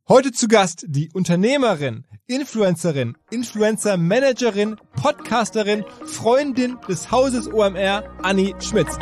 Heute zu Gast die Unternehmerin, Influencerin, Influencer-Managerin, Podcasterin, Freundin des Hauses OMR, Anni Schmitz.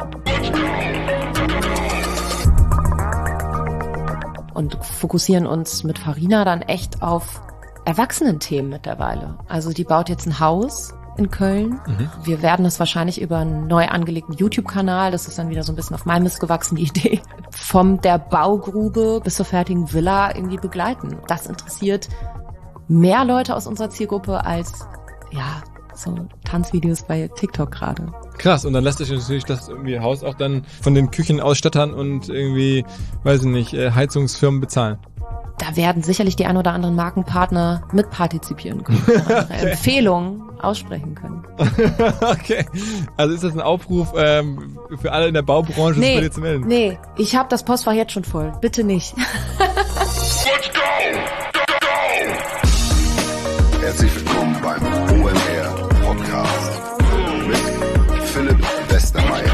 Und fokussieren uns mit Farina dann echt auf Erwachsenenthemen mittlerweile. Also die baut jetzt ein Haus in Köln. Wir werden das wahrscheinlich über einen neu angelegten YouTube-Kanal, das ist dann wieder so ein bisschen auf meinem Mist gewachsen, die Idee, von der Baugrube bis zur fertigen Villa irgendwie begleiten. Das interessiert mehr Leute aus unserer Zielgruppe als, so Tanzvideos bei TikTok gerade. Krass, und dann lässt sich natürlich das irgendwie Haus auch dann von den Küchenausstattern und irgendwie, weiß ich nicht, Heizungsfirmen bezahlen. Da werden sicherlich die ein oder anderen Markenpartner mitpartizipieren können, ihre Empfehlungen aussprechen können. Okay, also ist das ein Aufruf für alle in der Baubranche, sich bei dir zu melden? Nee, ich habe das Postfach jetzt schon voll. Bitte nicht. Let's go! Herzlich willkommen beim OMR Podcast mit Philipp Westermeier.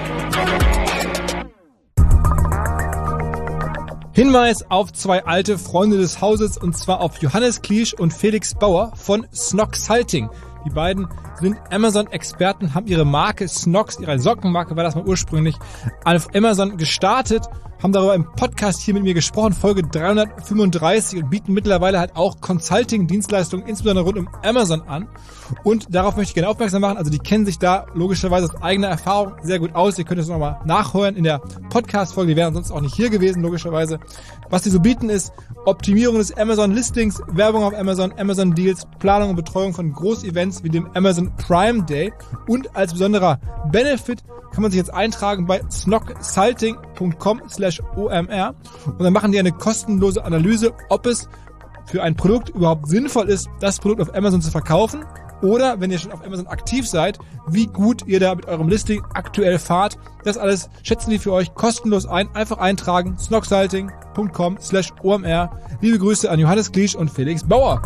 Hinweis auf zwei alte Freunde des Hauses, und zwar auf Johannes Kliesch und Felix Bauer von Snoxhalting. Die beiden sind Amazon-Experten, haben ihre Marke Snox, ihre Sockenmarke war das mal ursprünglich, auf Amazon gestartet, haben darüber im Podcast hier mit mir gesprochen, Folge 335, und bieten mittlerweile halt auch Consulting-Dienstleistungen, insbesondere rund um Amazon an. Und darauf möchte ich gerne aufmerksam machen, also die kennen sich da logischerweise aus eigener Erfahrung sehr gut aus. Ihr könnt das nochmal nachhören in der Podcast-Folge, die wären sonst auch nicht hier gewesen, logischerweise. Was die so bieten ist Optimierung des Amazon-Listings, Werbung auf Amazon, Amazon-Deals, Planung und Betreuung von Groß-Events wie dem Amazon Prime Day, und als besonderer Benefit kann man sich jetzt eintragen bei snoxhalting.com/OMR, und dann machen die eine kostenlose Analyse, ob es für ein Produkt überhaupt sinnvoll ist, das Produkt auf Amazon zu verkaufen, oder wenn ihr schon auf Amazon aktiv seid, wie gut ihr da mit eurem Listing aktuell fahrt. Das alles schätzen die für euch kostenlos ein. Einfach eintragen, snoxhalting.com/OMR. Liebe Grüße an Johannes Kliesch und Felix Bauer.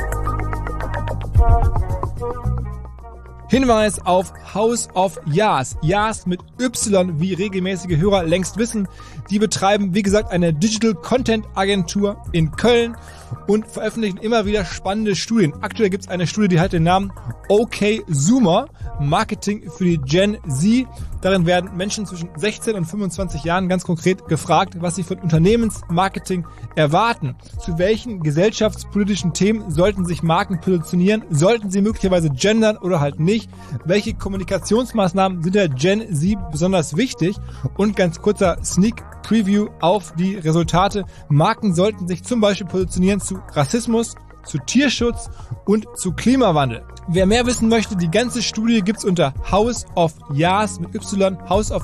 Hinweis auf House of Yas. Yas mit Y, wie regelmäßige Hörer längst wissen. Die betreiben, wie gesagt, eine Digital Content Agentur in Köln und veröffentlichen immer wieder spannende Studien. Aktuell gibt es eine Studie, die hat den Namen OK Zoomer, Marketing für die Gen Z. Darin werden Menschen zwischen 16 und 25 Jahren ganz konkret gefragt, was sie von Unternehmensmarketing erwarten. Zu welchen gesellschaftspolitischen Themen sollten sich Marken positionieren? Sollten sie möglicherweise gendern oder halt nicht? Welche Kommunikationsmaßnahmen sind der Gen Z besonders wichtig? Und ganz kurzer Sneak Preview auf die Resultate. Marken sollten sich zum Beispiel positionieren zu Rassismus, zu Tierschutz und zu Klimawandel. Wer mehr wissen möchte, die ganze Studie gibt's unter House of Yas mit Y,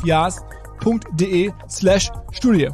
houseofyas.de/Studie.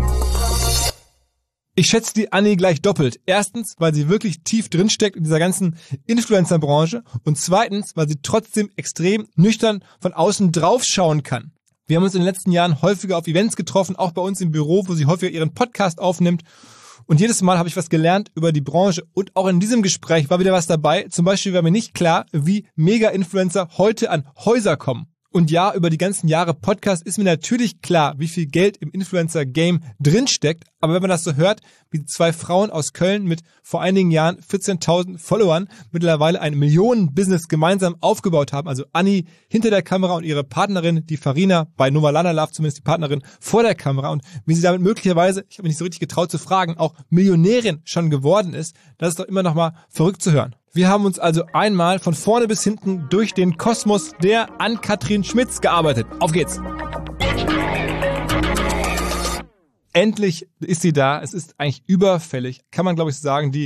Ich schätze die Anni gleich doppelt. Erstens, weil sie wirklich tief drinsteckt in dieser ganzen Influencer-Branche, und zweitens, weil sie trotzdem extrem nüchtern von außen drauf schauen kann. Wir haben uns in den letzten Jahren häufiger auf Events getroffen, auch bei uns im Büro, wo sie häufiger ihren Podcast aufnimmt. Und jedes Mal habe ich was gelernt über die Branche, und auch in diesem Gespräch war wieder was dabei. Zum Beispiel war mir nicht klar, wie Mega-Influencer heute an Häuser kommen. Und ja, über die ganzen Jahre Podcast ist mir natürlich klar, wie viel Geld im Influencer-Game drinsteckt. Aber wenn man das so hört, wie zwei Frauen aus Köln mit vor einigen Jahren 14.000 Followern mittlerweile ein Millionen-Business gemeinsam aufgebaut haben, also Anni hinter der Kamera und ihre Partnerin, die Farina, bei Novalana Love zumindest die Partnerin, vor der Kamera, und wie sie damit möglicherweise, ich habe mich nicht so richtig getraut zu fragen, auch Millionärin schon geworden ist, das ist doch immer noch mal verrückt zu hören. Wir haben uns also einmal von vorne bis hinten durch den Kosmos der Ann-Kathrin Schmitz gearbeitet. Auf geht's! Endlich ist sie da. Es ist eigentlich überfällig, kann man glaube ich sagen, die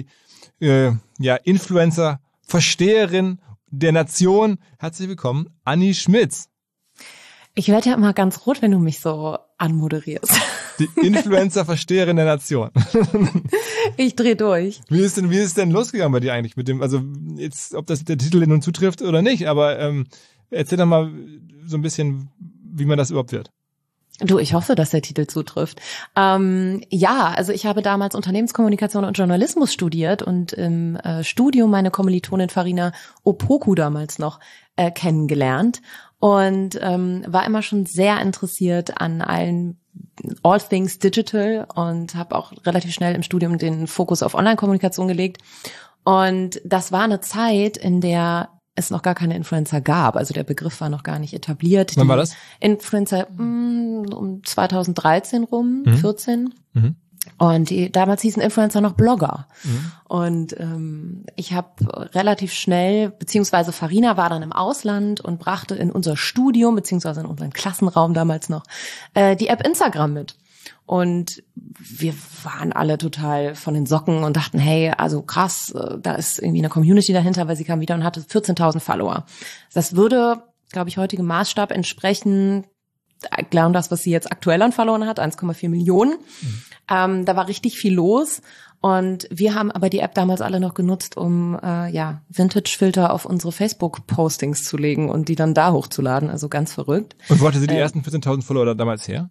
Influencer-Versteherin der Nation. Herzlich willkommen, Anni Schmitz. Ich werde ja immer ganz rot, wenn du mich so anmoderierst. Die Influencer-Versteherin der Nation. Ich drehe durch. Wie ist denn losgegangen bei dir eigentlich mit dem, also jetzt, ob das der Titel nun zutrifft oder nicht, aber erzähl doch mal so ein bisschen, wie man das überhaupt wird. Du, ich hoffe, dass der Titel zutrifft. Also ich habe damals Unternehmenskommunikation und Journalismus studiert und im Studium meine Kommilitonin Farina Opoku damals noch kennengelernt und war immer schon sehr interessiert an allen all things digital und habe auch relativ schnell im Studium den Fokus auf Online-Kommunikation gelegt. Und das war eine Zeit, in der es noch gar keine Influencer gab. Also der Begriff war noch gar nicht etabliert. Wann war das? Influencer um 2013 rum, 14. Mhm. Und damals hießen Influencer noch Blogger. Und ich habe relativ schnell, beziehungsweise Farina war dann im Ausland und brachte in unser Studium, beziehungsweise in unseren Klassenraum damals noch, die App Instagram mit. Und wir waren alle total von den Socken und dachten, hey, also krass, da ist irgendwie eine Community dahinter, weil sie kam wieder und hatte 14.000 Follower. Das würde, glaube ich, heutigem Maßstab entsprechen, genau das, was sie jetzt aktuell an Followern hat, 1,4 Millionen. Da war richtig viel los. Und wir haben aber die App damals alle noch genutzt, um Vintage-Filter auf unsere Facebook-Postings zu legen und die dann da hochzuladen. Also ganz verrückt. Und wo hatte sie die ersten 14.000 Follower damals her?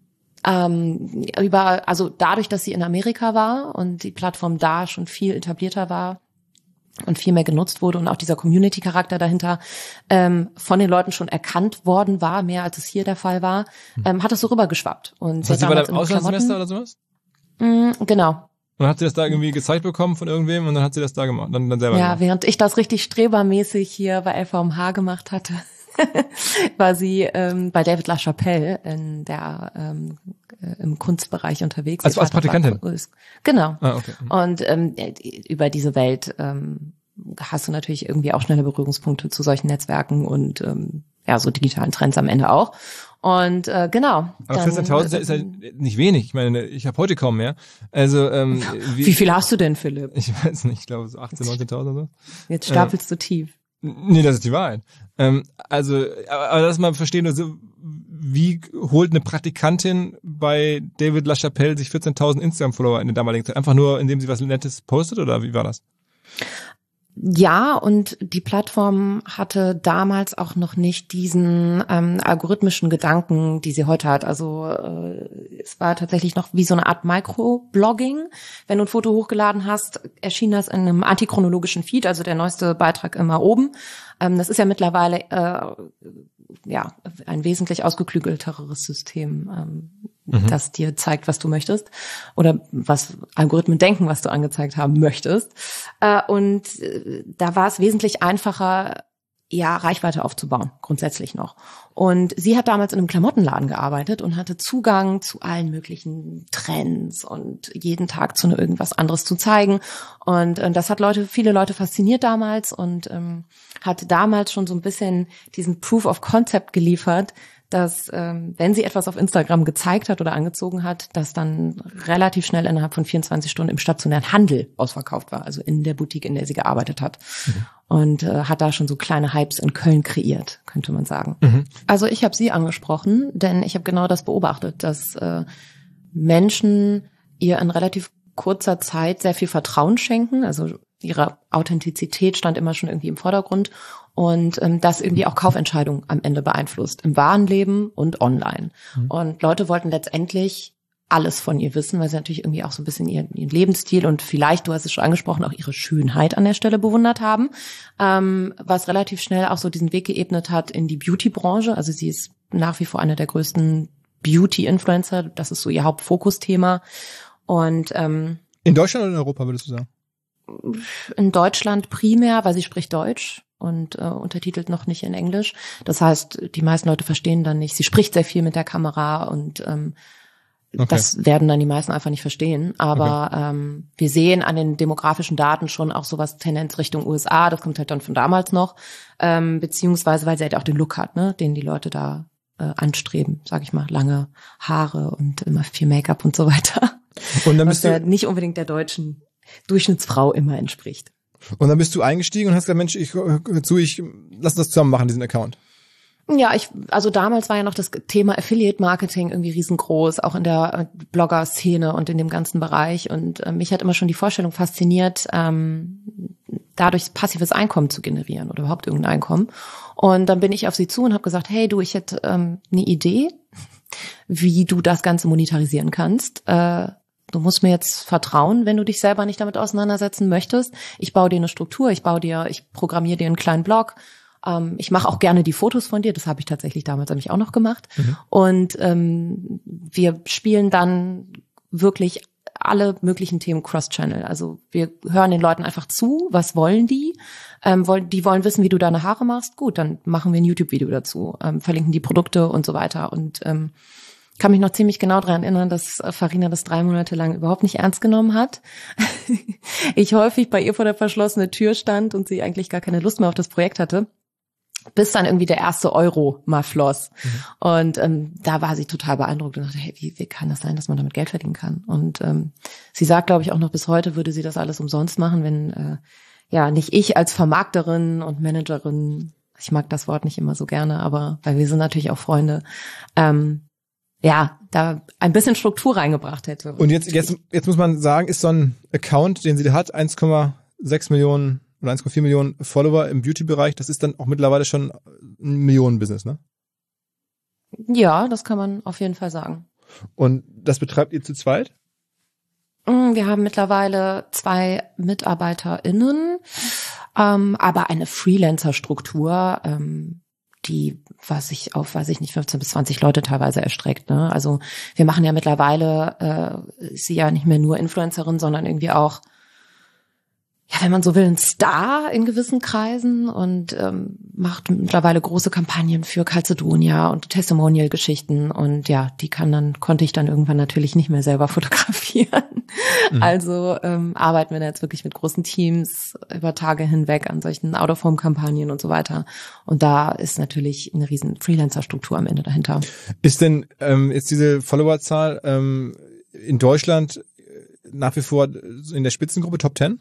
Also dadurch, dass sie in Amerika war und die Plattform da schon viel etablierter war und viel mehr genutzt wurde und auch dieser Community-Charakter dahinter von den Leuten schon erkannt worden war, mehr als es hier der Fall war, hat das so rübergeschwappt. Und das heißt, sie war da im Auslandssemester oder sowas? Genau. Und dann hat sie das da irgendwie gezeigt bekommen von irgendwem und dann hat sie das da gemacht, dann selber gemacht. Ja, während ich das richtig strebermäßig hier bei LVMH gemacht hatte, war sie bei David LaChapelle im Kunstbereich unterwegs. Also als Praktikantin? Genau. Ah, okay. Und über diese Welt hast du natürlich irgendwie auch schnelle Berührungspunkte zu solchen Netzwerken und so digitalen Trends am Ende auch. Und genau. Aber 14.000 ist ja nicht wenig. Ich meine, ich habe heute kaum mehr. Also wie viel hast du denn, Philipp? Ich weiß nicht, ich glaube so 18.000, 19.000 oder so. Jetzt stapelst du tief. Nee, das ist die Wahrheit. Aber lass mal verstehen, also, wie holt eine Praktikantin bei David LaChapelle sich 14.000 Instagram-Follower in der damaligen Zeit? Einfach nur, indem sie was Nettes postet oder wie war das? Ja, und die Plattform hatte damals auch noch nicht diesen algorithmischen Gedanken, die sie heute hat. Also es war tatsächlich noch wie so eine Art Microblogging. Wenn du ein Foto hochgeladen hast, erschien das in einem antichronologischen Feed, also der neueste Beitrag immer oben. Das ist ja mittlerweile ein wesentlich ausgeklügelteres System, das dir zeigt, was du möchtest oder was Algorithmen denken, was du angezeigt haben möchtest. Und da war es wesentlich einfacher, Reichweite aufzubauen, grundsätzlich noch. Und sie hat damals in einem Klamottenladen gearbeitet und hatte Zugang zu allen möglichen Trends und jeden Tag zu irgendwas anderes zu zeigen. Und das hat viele Leute fasziniert damals und hat damals schon so ein bisschen diesen Proof of Concept geliefert, dass wenn sie etwas auf Instagram gezeigt hat oder angezogen hat, das dann relativ schnell innerhalb von 24 Stunden im stationären Handel ausverkauft war, also in der Boutique, in der sie gearbeitet hat. Und hat da schon so kleine Hypes in Köln kreiert, könnte man sagen. Also ich habe sie angesprochen, denn ich habe genau das beobachtet, dass Menschen ihr in relativ kurzer Zeit sehr viel Vertrauen schenken, also ihre Authentizität stand immer schon irgendwie im Vordergrund und das irgendwie auch Kaufentscheidungen am Ende beeinflusst, im wahren Leben und online. Und Leute wollten letztendlich alles von ihr wissen, weil sie natürlich irgendwie auch so ein bisschen ihren Lebensstil und vielleicht, du hast es schon angesprochen, auch ihre Schönheit an der Stelle bewundert haben, was relativ schnell auch so diesen Weg geebnet hat in die Beauty-Branche. Also sie ist nach wie vor eine der größten Beauty-Influencer, das ist so ihr Hauptfokusthema. Und in Deutschland oder in Europa, würdest du sagen? In Deutschland primär, weil sie spricht Deutsch und untertitelt noch nicht in Englisch. Das heißt, die meisten Leute verstehen dann nicht. Sie spricht sehr viel mit der Kamera und das werden dann die meisten einfach nicht verstehen. Aber wir sehen an den demografischen Daten schon auch sowas Tendenz Richtung USA. Das kommt halt dann von damals noch. Beziehungsweise, weil sie halt auch den Look hat, ne, den die Leute da anstreben, sag ich mal. Lange Haare und immer viel Make-up und so weiter. Und dann bist was nicht unbedingt der deutschen Durchschnittsfrau immer entspricht. Und dann bist du eingestiegen und hast gesagt, Mensch, lass das zusammen machen, diesen Account. Ja, also damals war ja noch das Thema Affiliate Marketing irgendwie riesengroß, auch in der Blogger-Szene und in dem ganzen Bereich. Und mich hat immer schon die Vorstellung fasziniert, dadurch passives Einkommen zu generieren oder überhaupt irgendein Einkommen. Und dann bin ich auf sie zu und habe gesagt, hey du, ich hätte eine Idee, wie du das Ganze monetarisieren kannst. Du musst mir jetzt vertrauen, wenn du dich selber nicht damit auseinandersetzen möchtest. Ich baue dir eine Struktur, ich programmiere dir einen kleinen Blog. Ich mache auch gerne die Fotos von dir, das habe ich tatsächlich damals nämlich auch noch gemacht. Und wir spielen dann wirklich alle möglichen Themen Cross-Channel. Also wir hören den Leuten einfach zu, was wollen die? Die wollen wissen, wie du deine Haare machst. Gut, dann machen wir ein YouTube-Video dazu, verlinken die Produkte und so weiter. Und kann mich noch ziemlich genau daran erinnern, dass Farina das 3 Monate lang überhaupt nicht ernst genommen hat. Ich häufig bei ihr vor der verschlossenen Tür stand und sie eigentlich gar keine Lust mehr auf das Projekt hatte. Bis dann irgendwie der erste Euro mal floss. Und da war sie total beeindruckt und dachte, hey, wie kann das sein, dass man damit Geld verdienen kann? Und sie sagt, glaube ich, auch noch bis heute würde sie das alles umsonst machen, wenn nicht ich als Vermarkterin und Managerin, ich mag das Wort nicht immer so gerne, aber weil wir sind natürlich auch Freunde, da ein bisschen Struktur reingebracht hätte. Und jetzt muss man sagen, ist so ein Account, den sie hat, 1,6 Millionen oder 1,4 Millionen Follower im Beauty-Bereich, das ist dann auch mittlerweile schon ein Millionen-Business, ne? Ja, das kann man auf jeden Fall sagen. Und das betreibt ihr zu zweit? Wir haben mittlerweile 2 MitarbeiterInnen, aber eine Freelancer-Struktur, die, was sich nicht 15 bis 20 Leute teilweise erstreckt, ne? Also wir machen ja mittlerweile, ist sie ja nicht mehr nur Influencerin, sondern irgendwie auch, wenn man so will, ein Star in gewissen Kreisen und macht mittlerweile große Kampagnen für Calzedonia und Testimonial-Geschichten und konnte ich dann irgendwann natürlich nicht mehr selber fotografieren. Also arbeiten wir da jetzt wirklich mit großen Teams über Tage hinweg an solchen Out-of-Home-Kampagnen und so weiter. Und da ist natürlich eine riesen Freelancer-Struktur am Ende dahinter. Ist denn jetzt diese Followerzahl in Deutschland nach wie vor in der Spitzengruppe Top 10?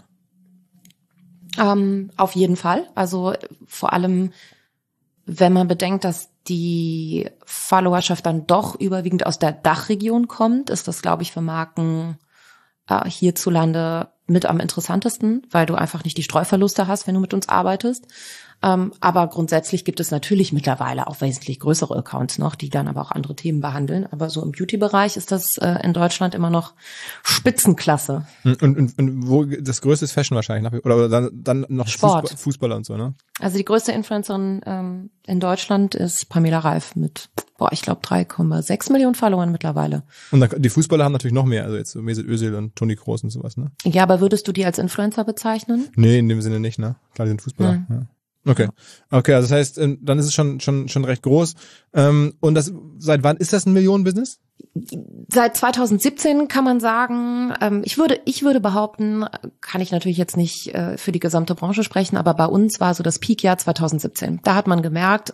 Auf jeden Fall. Also vor allem, wenn man bedenkt, dass die Followerschaft dann doch überwiegend aus der Dachregion kommt, ist das, glaube ich, für Marken hierzulande mit am interessantesten, weil du einfach nicht die Streuverluste hast, wenn du mit uns arbeitest. Aber grundsätzlich gibt es natürlich mittlerweile auch wesentlich größere Accounts noch, die dann aber auch andere Themen behandeln. Aber so im Beauty-Bereich ist das in Deutschland immer noch Spitzenklasse. Und wo das größte ist Fashion wahrscheinlich, oder dann noch Sport. Fußballer und so, ne? Also die größte Influencerin in Deutschland ist Pamela Reif mit, ich glaube 3,6 Millionen Followern mittlerweile. Und die Fußballer haben natürlich noch mehr, also jetzt so Mesut Özil und Toni Kroos und sowas, ne? Ja, aber würdest du die als Influencer bezeichnen? Nee, in dem Sinne nicht, ne? Klar, die sind Fußballer. Ja. Okay, also das heißt, dann ist es schon recht groß. Und seit wann ist das ein Millionen-Business? Seit 2017 kann man sagen, ich würde behaupten, kann ich natürlich jetzt nicht für die gesamte Branche sprechen, aber bei uns war so das Peakjahr 2017. Da hat man gemerkt,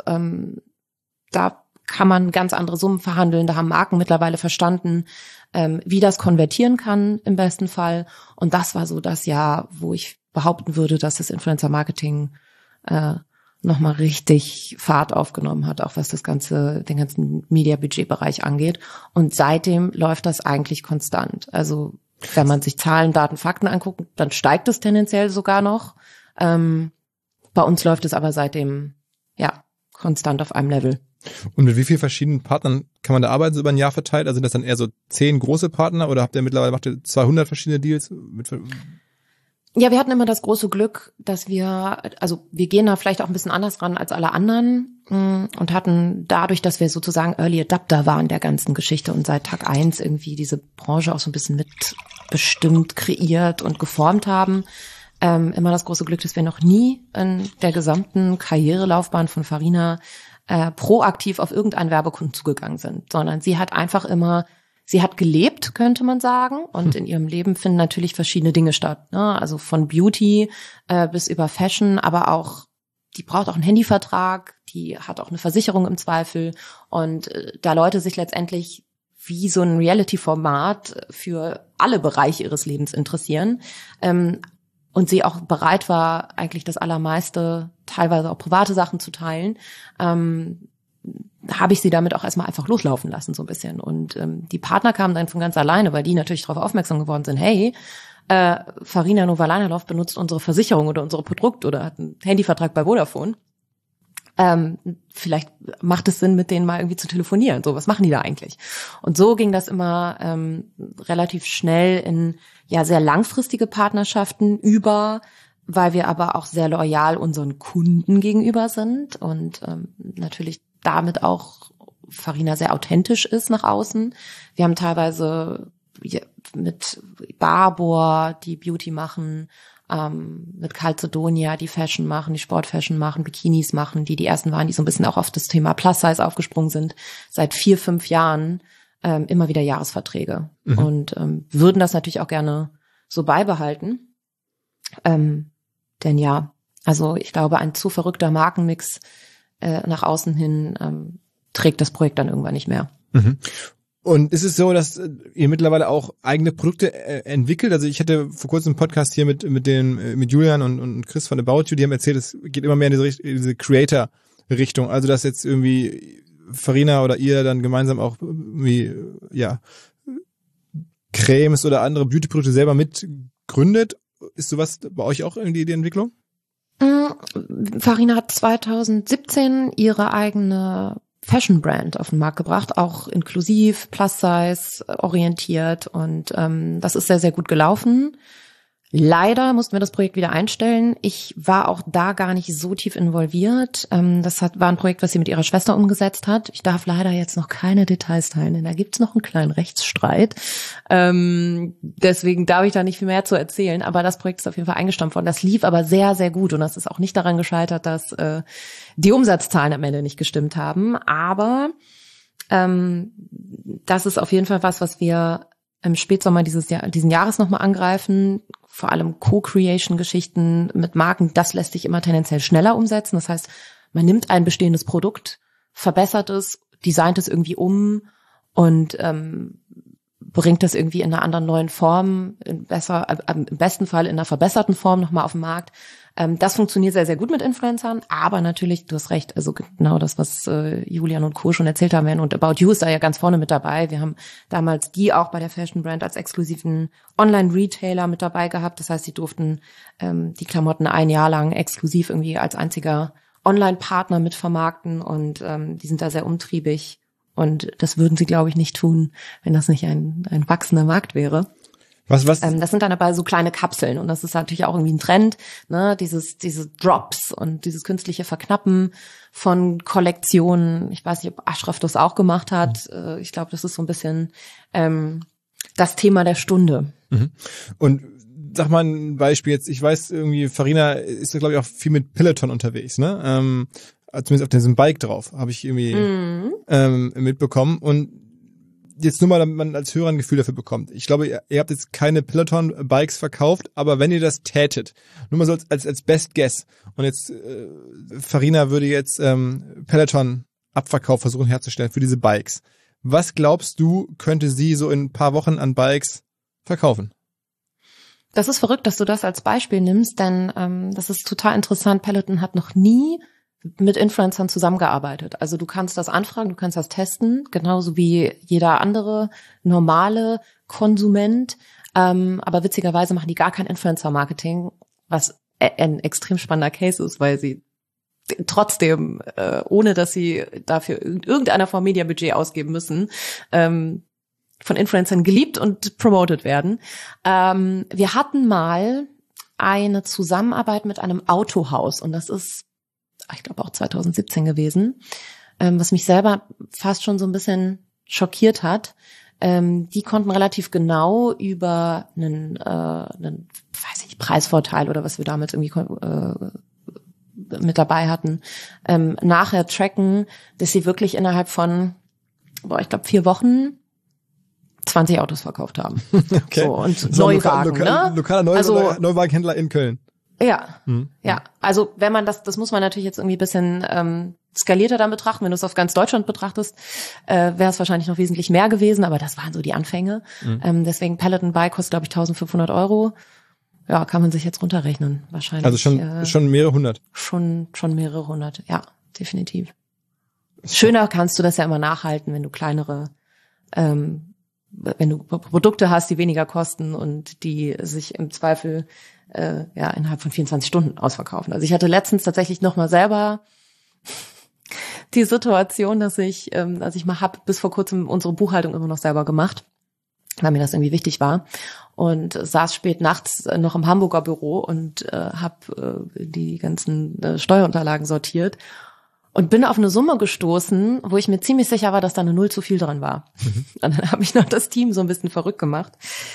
da kann man ganz andere Summen verhandeln, da haben Marken mittlerweile verstanden, wie das konvertieren kann im besten Fall. Und das war so das Jahr, wo ich behaupten würde, dass das Influencer-Marketing nochmal richtig Fahrt aufgenommen hat, auch was den ganzen Media-Budget-Bereich angeht. Und seitdem läuft das eigentlich konstant. Also wenn man sich Zahlen, Daten, Fakten anguckt, dann steigt es tendenziell sogar noch. Bei uns läuft es aber seitdem konstant auf einem Level. Und mit wie vielen verschiedenen Partnern kann man da arbeiten, so über ein Jahr verteilt? Also sind das dann eher so 10 große Partner oder macht ihr 200 verschiedene Deals? Ja, wir hatten immer das große Glück, dass wir gehen da vielleicht auch ein bisschen anders ran als alle anderen und hatten dadurch, dass wir sozusagen Early Adapter waren der ganzen Geschichte und seit Tag 1 irgendwie diese Branche auch so ein bisschen mitbestimmt, kreiert und geformt haben, immer das große Glück, dass wir noch nie in der gesamten Karrierelaufbahn von Farina proaktiv auf irgendeinen Werbekunden zugegangen sind, sondern sie hat gelebt, könnte man sagen. Und in ihrem Leben finden natürlich verschiedene Dinge statt, ne? Also von Beauty bis über Fashion, aber auch, die braucht auch einen Handyvertrag, die hat auch eine Versicherung im Zweifel. Und da Leute sich letztendlich wie so ein Reality-Format für alle Bereiche ihres Lebens interessieren, und sie auch bereit war, eigentlich das Allermeiste, teilweise auch private Sachen zu teilen, habe ich sie damit auch erstmal einfach loslaufen lassen, so ein bisschen. Und die Partner kamen dann von ganz alleine, weil die natürlich darauf aufmerksam geworden sind, hey, Farina Novalanalov benutzt unsere Versicherung oder unsere Produkte oder hat einen Handyvertrag bei Vodafone. Vielleicht macht es Sinn, mit denen mal irgendwie zu telefonieren. So, was machen die da eigentlich? Und so ging das immer relativ schnell in sehr langfristige Partnerschaften über weil wir aber auch sehr loyal unseren Kunden gegenüber sind und natürlich damit auch Farina sehr authentisch ist nach außen. Wir haben teilweise mit Barbour, die Beauty machen, mit Calzedonia, die Fashion machen, die Sportfashion machen, Bikinis machen, die ersten waren, die so ein bisschen auch auf das Thema Plus-Size aufgesprungen sind, seit 4-5 Jahren immer wieder Jahresverträge und würden das natürlich auch gerne so beibehalten. Denn ja, also ich glaube, ein zu verrückter Markenmix nach außen hin trägt das Projekt dann irgendwann nicht mehr. Mhm. Und ist es so, dass ihr mittlerweile auch eigene Produkte entwickelt? Also ich hatte vor kurzem einen Podcast hier mit Julian und Chris von About You, die haben erzählt, es geht immer mehr in diese Creator-Richtung. Also dass jetzt irgendwie Farina oder ihr dann gemeinsam auch irgendwie, ja, Cremes oder andere Beauty-Produkte selber mitgründet. Ist sowas bei euch auch irgendwie die Entwicklung? Farina hat 2017 ihre eigene Fashion-Brand auf den Markt gebracht, auch inklusiv, Plus-Size orientiert und das ist sehr, sehr gut gelaufen. Leider mussten wir das Projekt wieder einstellen. Ich war auch da gar nicht so tief involviert. Das war ein Projekt, was sie mit ihrer Schwester umgesetzt hat. Ich darf leider jetzt noch keine Details teilen, denn da gibt's noch einen kleinen Rechtsstreit. Deswegen darf ich da nicht viel mehr zu erzählen. Aber das Projekt ist auf jeden Fall eingestampft worden. Das lief aber sehr, sehr gut. Und das ist auch nicht daran gescheitert, dass die Umsatzzahlen am Ende nicht gestimmt haben. Aber das ist auf jeden Fall was wir im Spätsommer diesen Jahres nochmal angreifen. Vor allem Co-Creation-Geschichten mit Marken, das lässt sich immer tendenziell schneller umsetzen. Das heißt, man nimmt ein bestehendes Produkt, verbessert es, designt es irgendwie um und bringt das irgendwie in einer anderen neuen Form, im besten Fall in einer verbesserten Form nochmal auf den Markt. Das funktioniert sehr, sehr gut mit Influencern, aber natürlich, du hast recht, also genau das, was Julian und Co. schon erzählt haben, und About You ist da ja ganz vorne mit dabei. Wir haben damals die auch bei der Fashion Brand als exklusiven Online-Retailer mit dabei gehabt. Das heißt, sie durften die Klamotten ein Jahr lang exklusiv irgendwie als einziger Online-Partner mit vermarkten und die sind da sehr umtriebig. Und das würden sie, glaube ich, nicht tun, wenn das nicht ein wachsender Markt wäre. Was? Das sind dann aber so kleine Kapseln und das ist natürlich auch irgendwie ein Trend, ne? Diese Drops und dieses künstliche Verknappen von Kollektionen. Ich weiß nicht, ob Ashraf das auch gemacht hat. Ich glaube, das ist so ein bisschen das Thema der Stunde. Mhm. Und sag mal ein Beispiel jetzt. Ich weiß irgendwie, Farina ist ja, glaube ich, auch viel mit Peloton unterwegs, ne? Zumindest auf diesem Bike drauf, habe ich irgendwie mitbekommen. Und jetzt nur mal, damit man als Hörer ein Gefühl dafür bekommt. Ich glaube, ihr habt jetzt keine Peloton-Bikes verkauft, aber wenn ihr das tätet, nur mal so als Best Guess, und jetzt Farina würde jetzt Peloton-Abverkauf versuchen herzustellen für diese Bikes. Was glaubst du, könnte sie so in ein paar Wochen an Bikes verkaufen? Das ist verrückt, dass du das als Beispiel nimmst, denn das ist total interessant. Peloton hat noch nie mit Influencern zusammengearbeitet. Also du kannst das anfragen, du kannst das testen, genauso wie jeder andere normale Konsument. Aber witzigerweise machen die gar kein Influencer-Marketing, was ein extrem spannender Case ist, weil sie trotzdem, ohne dass sie dafür irgendeiner Form Mediabudget ausgeben müssen, von Influencern geliebt und promoted werden. Wir hatten mal eine Zusammenarbeit mit einem Autohaus und das ist, ich glaube, auch 2017 gewesen, was mich selber fast schon so ein bisschen schockiert hat. Die konnten relativ genau über einen weiß ich, Preisvorteil oder was wir damit irgendwie mit dabei hatten, nachher tracken, dass sie wirklich innerhalb von, ich glaube 4 Wochen 20 Autos verkauft haben. Okay. So, und Neuwagen, ne? Lokaler Neuwagenhändler in Köln. Ja, ja. Also wenn man das muss man natürlich jetzt irgendwie ein bisschen skalierter dann betrachten. Wenn du es auf ganz Deutschland betrachtest, wäre es wahrscheinlich noch wesentlich mehr gewesen, aber das waren so die Anfänge. Deswegen Peloton Bike kostet, glaube ich, 1.500 €. Ja, kann man sich jetzt runterrechnen, wahrscheinlich. Also schon mehrere hundert. Schon mehrere hundert, ja, definitiv. Schöner kannst du das ja immer nachhalten, wenn du kleinere, wenn du Produkte hast, die weniger kosten und die sich im Zweifel innerhalb von 24 Stunden ausverkaufen. Also ich hatte letztens tatsächlich noch mal selber die Situation, dass ich mal bis vor kurzem unsere Buchhaltung immer noch selber gemacht. weil mir das irgendwie wichtig war. Und saß spät nachts noch im Hamburger Büro und habe die ganzen Steuerunterlagen sortiert und bin auf eine Summe gestoßen, wo ich mir ziemlich sicher war, dass da eine Null zu viel dran war. Und dann habe ich noch das Team so ein bisschen verrückt gemacht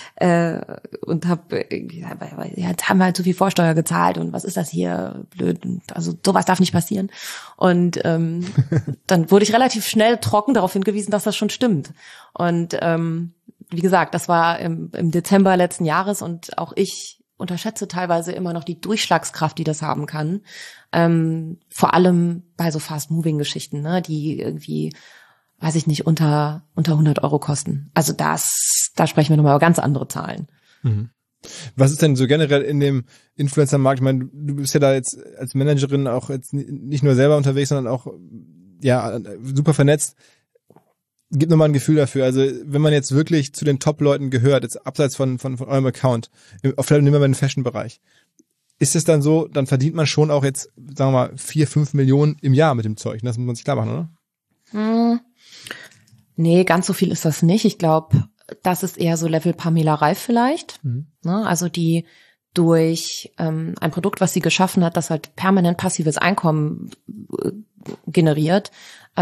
und haben halt zu viel Vorsteuer gezahlt und was ist das hier, blöd, also sowas darf nicht passieren. Und dann wurde ich relativ schnell trocken darauf hingewiesen, dass das schon stimmt. Und wie gesagt, das war im Dezember letzten Jahres und auch ich unterschätze teilweise immer noch die Durchschlagskraft, die das haben kann. Vor allem bei so Fast-Moving-Geschichten, ne, die irgendwie, weiß ich nicht, unter 100 Euro kosten. Also da sprechen wir nochmal über ganz andere Zahlen. Mhm. Was ist denn so generell in dem Influencer-Markt? Ich meine, du bist ja da jetzt als Managerin auch jetzt nicht nur selber unterwegs, sondern auch ja super vernetzt. Gib nochmal ein Gefühl dafür. Also wenn man jetzt wirklich zu den Top-Leuten gehört, jetzt abseits von eurem Account, vielleicht nehmen wir mal den Fashion-Bereich, ist es dann so, dann verdient man schon auch jetzt, sagen wir mal, 4-5 Millionen im Jahr mit dem Zeug. Das muss man sich klar machen, oder? Nee, ganz so viel ist das nicht. Ich glaube, das ist eher so Level Pamela Reif vielleicht. Ne? Also die durch ein Produkt, was sie geschaffen hat, das halt permanent passives Einkommen generiert,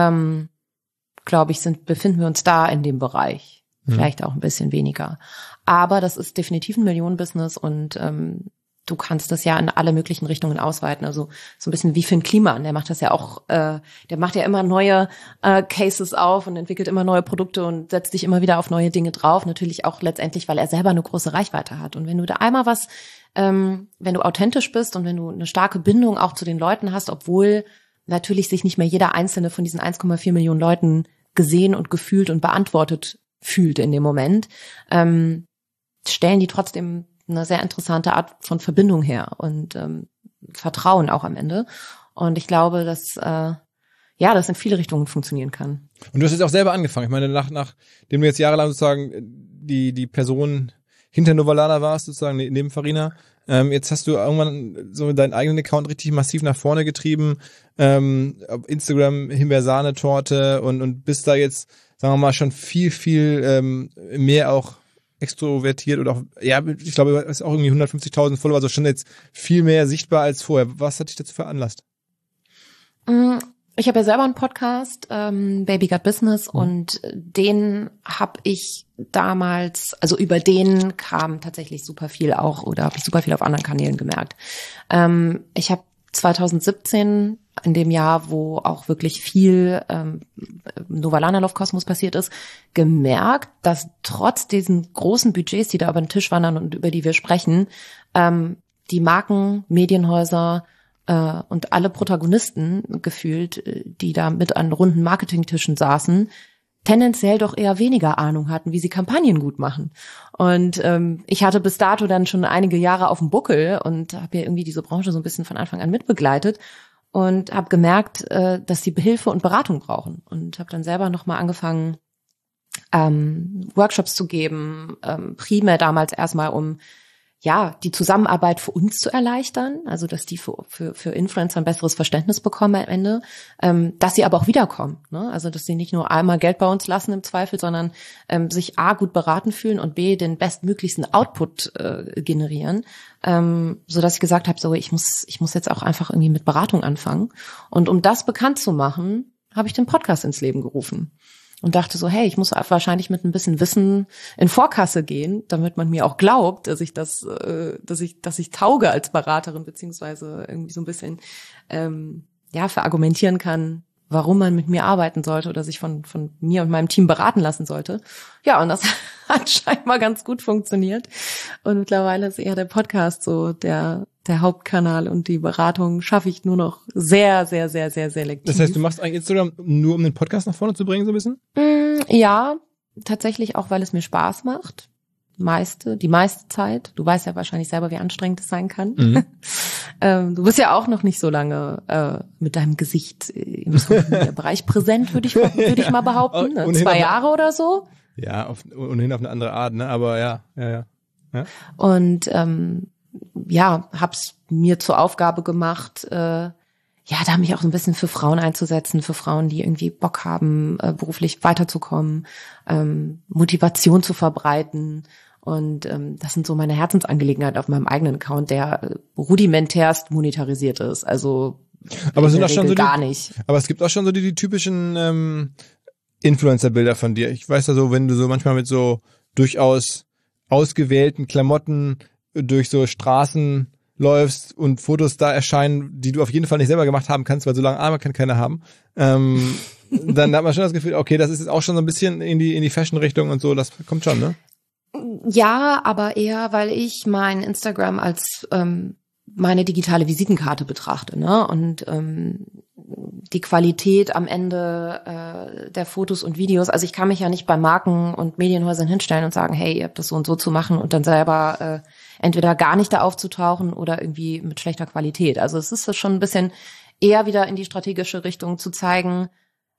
glaube ich, befinden wir uns da in dem Bereich. Vielleicht auch ein bisschen weniger. Aber das ist definitiv ein Millionenbusiness und du kannst das ja in alle möglichen Richtungen ausweiten. Also so ein bisschen wie Finn Kliman, der macht das ja auch, der macht ja immer neue Cases auf und entwickelt immer neue Produkte und setzt sich immer wieder auf neue Dinge drauf. Natürlich auch letztendlich, weil er selber eine große Reichweite hat. Und wenn du da einmal wenn du authentisch bist und wenn du eine starke Bindung auch zu den Leuten hast, obwohl natürlich sich nicht mehr jeder einzelne von diesen 1,4 Millionen Leuten gesehen und gefühlt und beantwortet fühlt in dem Moment, stellen die trotzdem eine sehr interessante Art von Verbindung her und Vertrauen auch am Ende. Und ich glaube, dass das in viele Richtungen funktionieren kann. Und du hast jetzt auch selber angefangen. Ich meine, nachdem du jetzt jahrelang sozusagen die Person hinter Novalana warst, sozusagen neben Farina, jetzt hast du irgendwann so deinen eigenen Account richtig massiv nach vorne getrieben, auf Instagram Himbeersahnetorte und bist da jetzt, sagen wir mal, schon viel mehr auch extrovertiert oder auch, ja, ich glaube, du hast auch irgendwie 150.000 Follower, also schon jetzt viel mehr sichtbar als vorher. Was hat dich dazu veranlasst? Ich habe ja selber einen Podcast, Baby Got Business, und den habe ich damals, also über den kam tatsächlich super viel auch, oder habe ich super viel auf anderen Kanälen gemerkt. Ich habe 2017, in dem Jahr, wo auch wirklich viel Novalana Love Cosmos passiert ist, gemerkt, dass trotz diesen großen Budgets, die da über den Tisch wandern und über die wir sprechen, die Marken, Medienhäuser und alle Protagonisten gefühlt, die da mit an runden Marketingtischen saßen, tendenziell doch eher weniger Ahnung hatten, wie sie Kampagnen gut machen. Und ich hatte bis dato dann schon einige Jahre auf dem Buckel und habe ja irgendwie diese Branche so ein bisschen von Anfang an mitbegleitet und habe gemerkt, dass sie Hilfe und Beratung brauchen. Und habe dann selber nochmal angefangen, Workshops zu geben, primär damals erstmal, um die Zusammenarbeit für uns zu erleichtern, also dass die für Influencer ein besseres Verständnis bekommen am Ende, dass sie aber auch wiederkommen, ne? Also dass sie nicht nur einmal Geld bei uns lassen im Zweifel, sondern sich A, gut beraten fühlen und B, den bestmöglichsten Output generieren, so dass ich gesagt habe, so ich muss jetzt auch einfach irgendwie mit Beratung anfangen. Und um das bekannt zu machen, habe ich den Podcast ins Leben gerufen. Und dachte so, hey, ich muss wahrscheinlich mit ein bisschen Wissen in Vorkasse gehen, damit man mir auch glaubt, dass ich tauge als Beraterin, beziehungsweise irgendwie so ein bisschen, verargumentieren kann, warum man mit mir arbeiten sollte oder sich von mir und meinem Team beraten lassen sollte. Ja, und das hat scheinbar ganz gut funktioniert. Und mittlerweile ist eher der Podcast so der Hauptkanal und die Beratung schaffe ich nur noch sehr, sehr, sehr, sehr selektiv. Das heißt, du machst eigentlich Instagram nur, um den Podcast nach vorne zu bringen, so ein bisschen? Ja, tatsächlich auch, weil es mir Spaß macht. Die meiste Zeit. Du weißt ja wahrscheinlich selber, wie anstrengend es sein kann. Du bist ja auch noch nicht so lange mit deinem Gesicht im Social-Media-Bereich präsent, würde ich mal behaupten. 2 Jahre oder so. Ja, ohnehin auf eine andere Art, ne? Aber ja. Und hab's mir zur Aufgabe gemacht, da mich auch so ein bisschen für Frauen einzusetzen, für Frauen, die irgendwie Bock haben, beruflich weiterzukommen, Motivation zu verbreiten. Und das sind so meine Herzensangelegenheiten auf meinem eigenen Account, der rudimentärst monetarisiert ist. Also aber sind das schon so gar nicht. Aber es gibt auch schon so die typischen Influencer-Bilder von dir. Ich weiß ja so, wenn du so manchmal mit so durchaus ausgewählten Klamotten durch so Straßen läufst und Fotos da erscheinen, die du auf jeden Fall nicht selber gemacht haben kannst, weil so lange Arme kann keiner haben, dann hat man schon das Gefühl, okay, das ist jetzt auch schon so ein bisschen in die Fashion-Richtung und so, das kommt schon, ne? Ja, aber eher, weil ich mein Instagram als meine digitale Visitenkarte betrachte, ne? Und die Qualität am Ende der Fotos und Videos, also ich kann mich ja nicht bei Marken und Medienhäusern hinstellen und sagen, hey, ihr habt das so und so zu machen und dann selber entweder gar nicht da aufzutauchen oder irgendwie mit schlechter Qualität. Also es ist schon ein bisschen eher wieder in die strategische Richtung zu zeigen,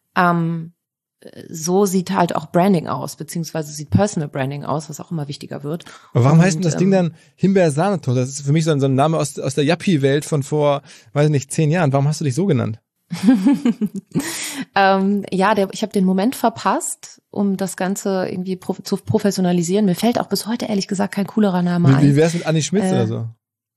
so sieht halt auch Branding aus, beziehungsweise sieht Personal Branding aus, was auch immer wichtiger wird. Aber warum heißt denn das Ding dann Himbeer-Sahnetorte? Das ist für mich so ein Name aus der Yuppie-Welt von vor, weiß ich nicht, 10 Jahren. Warum hast du dich so genannt? Ich habe den Moment verpasst, um das Ganze irgendwie zu professionalisieren. Mir fällt auch bis heute ehrlich gesagt kein coolerer Name ein. Wie wär's mit Anni Schmitz oder so?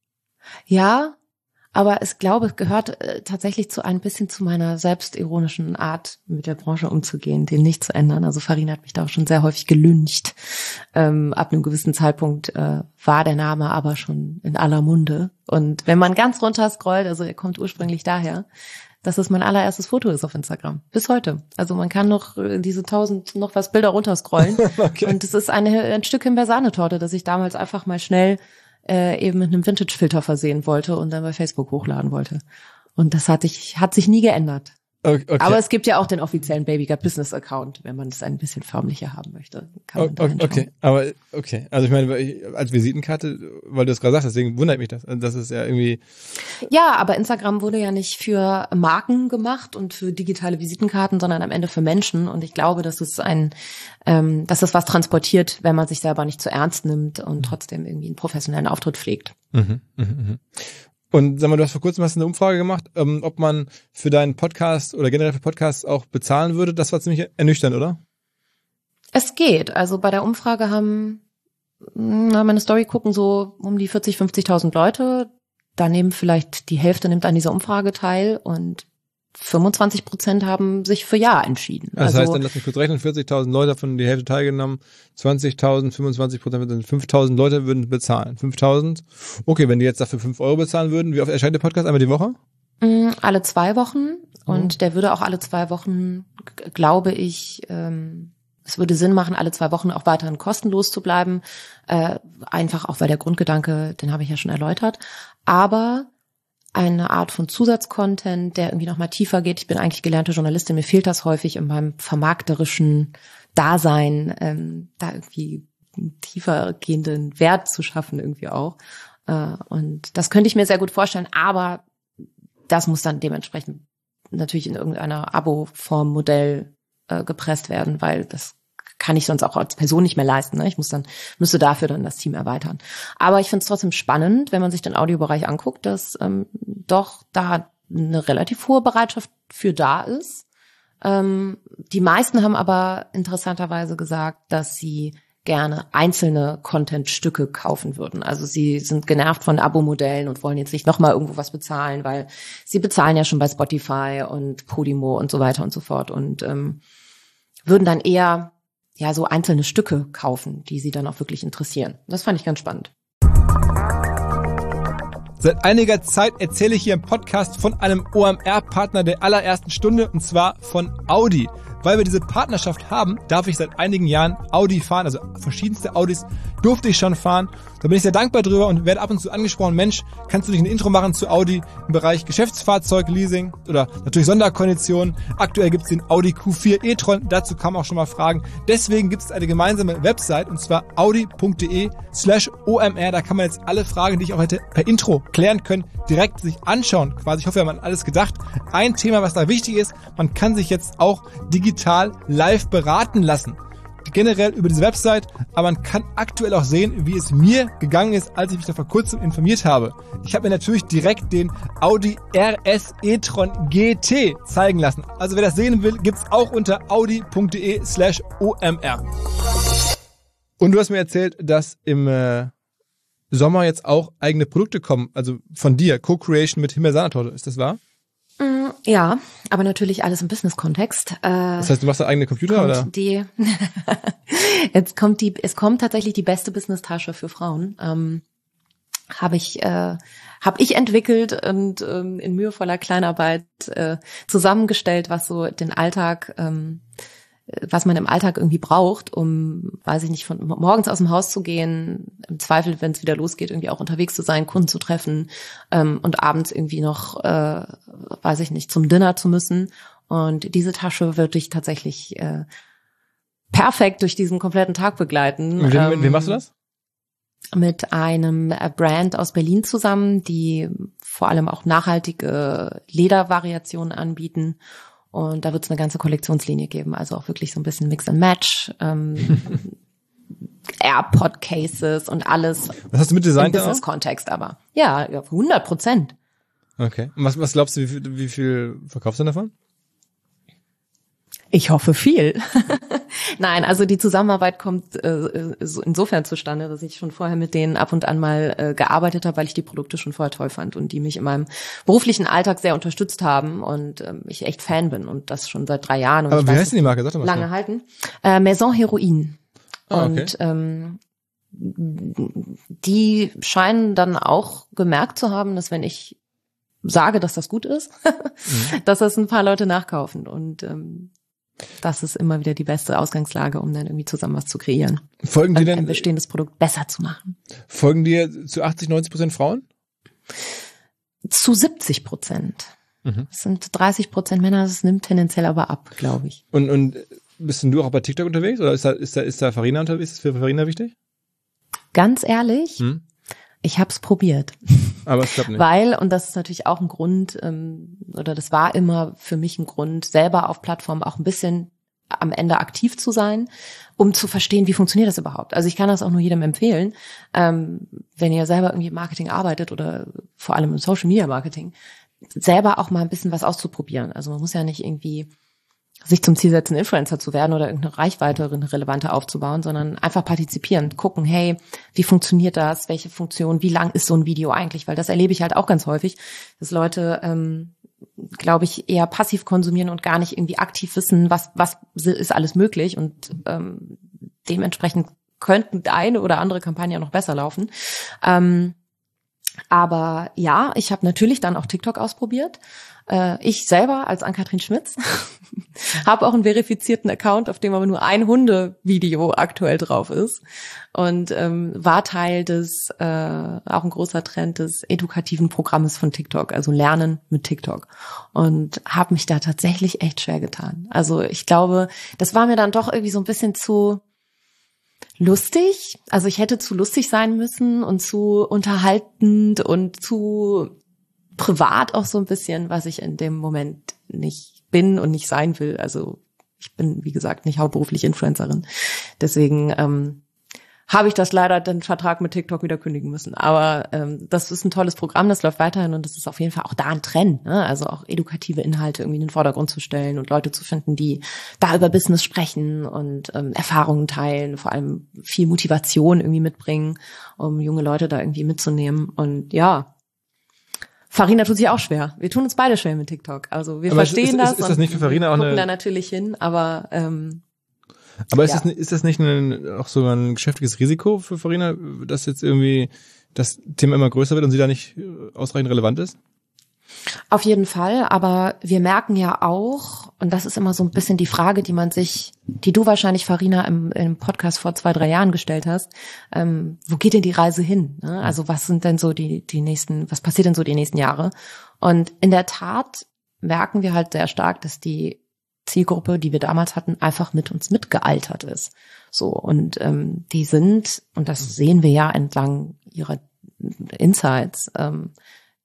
Ja, aber ich glaube, es gehört tatsächlich ein bisschen zu meiner selbstironischen Art, mit der Branche umzugehen, den nicht zu ändern. Also Farina hat mich da auch schon sehr häufig gelyncht. Ab einem gewissen Zeitpunkt war der Name aber schon in aller Munde. Und wenn man ganz runter scrollt, also er kommt ursprünglich daher, dass es mein allererstes Foto ist auf Instagram. Bis heute. Also man kann noch diese 1000 noch was Bilder runterscrollen. Okay. Und es ist ein Stück Himbeer-Sahnetorte, das ich damals einfach mal schnell eben mit einem Vintage-Filter versehen wollte und dann bei Facebook hochladen wollte. Und das hat sich nie geändert. Okay. Aber es gibt ja auch den offiziellen Babygut Business Account, wenn man das ein bisschen förmlicher haben möchte. Kann man okay. Also ich meine, als Visitenkarte, weil du es gerade sagst, deswegen wundert mich das. Das ist ja irgendwie... Ja, aber Instagram wurde ja nicht für Marken gemacht und für digitale Visitenkarten, sondern am Ende für Menschen. Und ich glaube, dass es dass es was transportiert, wenn man sich selber nicht zu ernst nimmt und trotzdem irgendwie einen professionellen Auftritt pflegt. Und sag mal, du hast vor kurzem eine Umfrage gemacht, ob man für deinen Podcast oder generell für Podcasts auch bezahlen würde. Das war ziemlich ernüchternd, oder? Es geht. Also bei der Umfrage haben meine Story gucken so um die 40.000, 50.000 Leute. Daneben vielleicht die Hälfte nimmt an dieser Umfrage teil und 25% haben sich für Ja entschieden. Das heißt, dann lass mich kurz rechnen, 40.000 Leute davon die Hälfte teilgenommen, 20.000, 25%, sind 5.000 Leute würden bezahlen. 5.000, okay, wenn die jetzt dafür 5 Euro bezahlen würden, wie oft erscheint der Podcast? Einmal die Woche? Alle 2 Wochen und der würde auch alle 2 Wochen, glaube ich, es würde Sinn machen, alle 2 Wochen auch weiterhin kostenlos zu bleiben, einfach auch weil der Grundgedanke, den habe ich ja schon erläutert, aber eine Art von Zusatzcontent, der irgendwie nochmal tiefer geht. Ich bin eigentlich gelernte Journalistin, mir fehlt das häufig in meinem vermarkterischen Dasein, da irgendwie einen tiefer gehenden Wert zu schaffen irgendwie auch. Und das könnte ich mir sehr gut vorstellen, aber das muss dann dementsprechend natürlich in irgendeiner Abo-Form-Modell gepresst werden, weil das kann ich sonst auch als Person nicht mehr leisten. Ne? Ich müsste dafür dann das Team erweitern. Aber ich finde es trotzdem spannend, wenn man sich den Audiobereich anguckt, dass doch da eine relativ hohe Bereitschaft für da ist. Die meisten haben aber interessanterweise gesagt, dass sie gerne einzelne Content-Stücke kaufen würden. Also sie sind genervt von Abo-Modellen und wollen jetzt nicht nochmal irgendwo was bezahlen, weil sie bezahlen ja schon bei Spotify und Podimo und so weiter und so fort und würden dann eher so einzelne Stücke kaufen, die sie dann auch wirklich interessieren. Das fand ich ganz spannend. Seit einiger Zeit erzähle ich hier im Podcast von einem OMR-Partner der allerersten Stunde, und zwar von Audi. Weil wir diese Partnerschaft haben, darf ich seit einigen Jahren Audi fahren, also verschiedenste Audis durfte ich schon fahren. Da bin ich sehr dankbar drüber und werde ab und zu angesprochen, Mensch, kannst du nicht ein Intro machen zu Audi im Bereich Geschäftsfahrzeug-Leasing oder natürlich Sonderkonditionen. Aktuell gibt es den Audi Q4 e-tron, dazu kamen auch schon mal Fragen. Deswegen gibt es eine gemeinsame Website, und zwar audi.de/OMR. Da kann man jetzt alle Fragen, die ich auch hätte per Intro klären können, direkt sich anschauen. Quasi, ich hoffe, wir haben an alles gedacht. Ein Thema, was da wichtig ist, man kann sich jetzt auch digital live beraten lassen. generell über diese Website, aber man kann aktuell auch sehen, wie es mir gegangen ist, als ich mich da vor kurzem informiert habe. Ich habe mir natürlich direkt den Audi RS e-tron GT zeigen lassen. Also wer das sehen will, gibt's auch unter audi.de/omr. Und du hast mir erzählt, dass im Sommer jetzt auch eigene Produkte kommen, also von dir, Co-Creation mit Himbeer-Sahnetorte. Ist das wahr? Ja, aber natürlich alles im Business-Kontext. Das heißt, du machst da eigene Computer, oder? Es kommt tatsächlich die beste Business-Tasche für Frauen. Habe ich entwickelt und in mühevoller Kleinarbeit zusammengestellt, was so den Alltag, was man im Alltag irgendwie braucht, um, weiß ich nicht, von morgens aus dem Haus zu gehen, im Zweifel, wenn es wieder losgeht, irgendwie auch unterwegs zu sein, Kunden zu treffen und abends irgendwie noch, weiß ich nicht, zum Dinner zu müssen. Und diese Tasche wird dich tatsächlich perfekt durch diesen kompletten Tag begleiten. Mit wem machst du das? Mit einem Brand aus Berlin zusammen, die vor allem auch nachhaltige Ledervariationen anbieten. Und da wird es eine ganze Kollektionslinie geben, also auch wirklich so ein bisschen Mix and Match, AirPod-Cases und alles. Was hast du mit Design im Business-Kontext, aber ja, 100%. Okay. Und was glaubst du, wie viel verkaufst du davon? Ich hoffe viel. Nein, also die Zusammenarbeit kommt insofern zustande, dass ich schon vorher mit denen ab und an mal gearbeitet habe, weil ich die Produkte schon vorher toll fand und die mich in meinem beruflichen Alltag sehr unterstützt haben und ich echt Fan bin und das schon seit 3 Jahren. Und aber wie heißt denn die Marke? Sag doch mal. Lange halten. Maison Heroin. Okay. Und die scheinen dann auch gemerkt zu haben, dass wenn ich sage, dass das gut ist, dass das ein paar Leute nachkaufen und das ist immer wieder die beste Ausgangslage, um dann irgendwie zusammen was zu kreieren. Folgen dir denn ein bestehendes Produkt besser zu machen? Folgen dir zu 80-90% Frauen? Zu 70%. Es sind 30% Männer, das nimmt tendenziell aber ab, glaube ich. Und bist denn du auch bei TikTok unterwegs oder ist da Farina unterwegs? Ist das für Farina wichtig? Ganz ehrlich, ich habe es probiert. Aber es klappt nicht. Weil, und das ist natürlich auch ein Grund, oder das war immer für mich ein Grund, selber auf Plattformen auch ein bisschen am Ende aktiv zu sein, um zu verstehen, wie funktioniert das überhaupt. Also ich kann das auch nur jedem empfehlen, wenn ihr selber irgendwie im Marketing arbeitet oder vor allem im Social Media Marketing, selber auch mal ein bisschen was auszuprobieren. Also man muss ja nicht irgendwie sich zum Ziel setzen, Influencer zu werden oder irgendeine Reichweite, eine relevante aufzubauen, sondern einfach partizipieren, gucken, hey, wie funktioniert das, welche Funktion, wie lang ist so ein Video eigentlich, weil das erlebe ich halt auch ganz häufig, dass Leute, glaube ich, eher passiv konsumieren und gar nicht irgendwie aktiv wissen, was ist alles möglich und dementsprechend könnten eine oder andere Kampagne auch noch besser laufen. Aber ja, ich habe natürlich dann auch TikTok ausprobiert. Ich selber als Ann-Kathrin Schmitz habe auch einen verifizierten Account, auf dem aber nur ein Hundevideo aktuell drauf ist und war Teil des, auch ein großer Trend des edukativen Programmes von TikTok, also Lernen mit TikTok und habe mich da tatsächlich echt schwer getan. Also ich glaube, das war mir dann doch irgendwie so ein bisschen zu lustig, also ich hätte zu lustig sein müssen und zu unterhaltend und zu privat auch so ein bisschen, was ich in dem Moment nicht bin und nicht sein will. Also ich bin, wie gesagt, nicht hauptberuflich Influencerin. Deswegen habe ich das leider den Vertrag mit TikTok wieder kündigen müssen. Aber das ist ein tolles Programm, das läuft weiterhin und das ist auf jeden Fall auch da ein Trend, ne? Also auch edukative Inhalte irgendwie in den Vordergrund zu stellen und Leute zu finden, die da über Business sprechen und Erfahrungen teilen, vor allem viel Motivation irgendwie mitbringen, um junge Leute da irgendwie mitzunehmen. Und ja, Farina tut sich auch schwer. Wir tun uns beide schwer mit TikTok. Also wir verstehen das. Ist das nicht für Farina auch gucken da natürlich hin, aber ist das nicht auch so ein geschäftliches Risiko für Farina, dass jetzt irgendwie das Thema immer größer wird und sie da nicht ausreichend relevant ist? Auf jeden Fall, aber wir merken ja auch, und das ist immer so ein bisschen die Frage, die du wahrscheinlich, Farina, im Podcast vor 2-3 Jahren gestellt hast, wo geht denn die Reise hin? Ne? Also was sind denn so was passiert denn so die nächsten Jahre? Und in der Tat merken wir halt sehr stark, dass die Zielgruppe, die wir damals hatten, einfach mit uns mitgealtert ist. So, und die sind, und das sehen wir ja entlang ihrer Insights,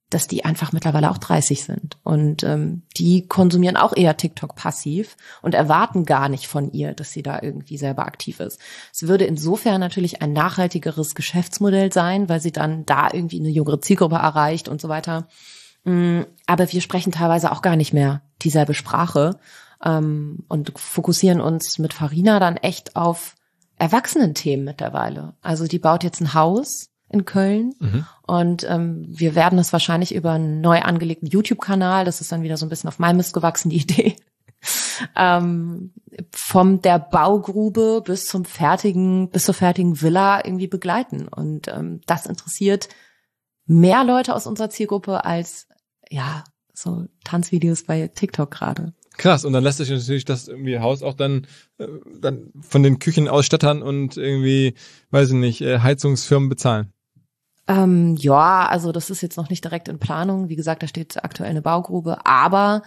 dass die einfach mittlerweile auch 30 sind. Und die konsumieren auch eher TikTok passiv und erwarten gar nicht von ihr, dass sie da irgendwie selber aktiv ist. Es würde insofern natürlich ein nachhaltigeres Geschäftsmodell sein, weil sie dann da irgendwie eine jüngere Zielgruppe erreicht und so weiter. Aber wir sprechen teilweise auch gar nicht mehr dieselbe Sprache und fokussieren uns mit Farina dann echt auf Erwachsenenthemen mittlerweile. Also die baut jetzt ein Haus in Köln und wir werden das wahrscheinlich über einen neu angelegten YouTube-Kanal, das ist dann wieder so ein bisschen auf meinem Mist gewachsen, die Idee, von der Baugrube bis zur fertigen Villa irgendwie begleiten. Und das interessiert mehr Leute aus unserer Zielgruppe als so Tanzvideos bei TikTok gerade. Krass, und dann lässt sich natürlich das irgendwie Haus auch dann von den Küchenausstattern und irgendwie, weiß ich nicht, Heizungsfirmen bezahlen. Also das ist jetzt noch nicht direkt in Planung. Wie gesagt, da steht aktuell eine Baugrube, aber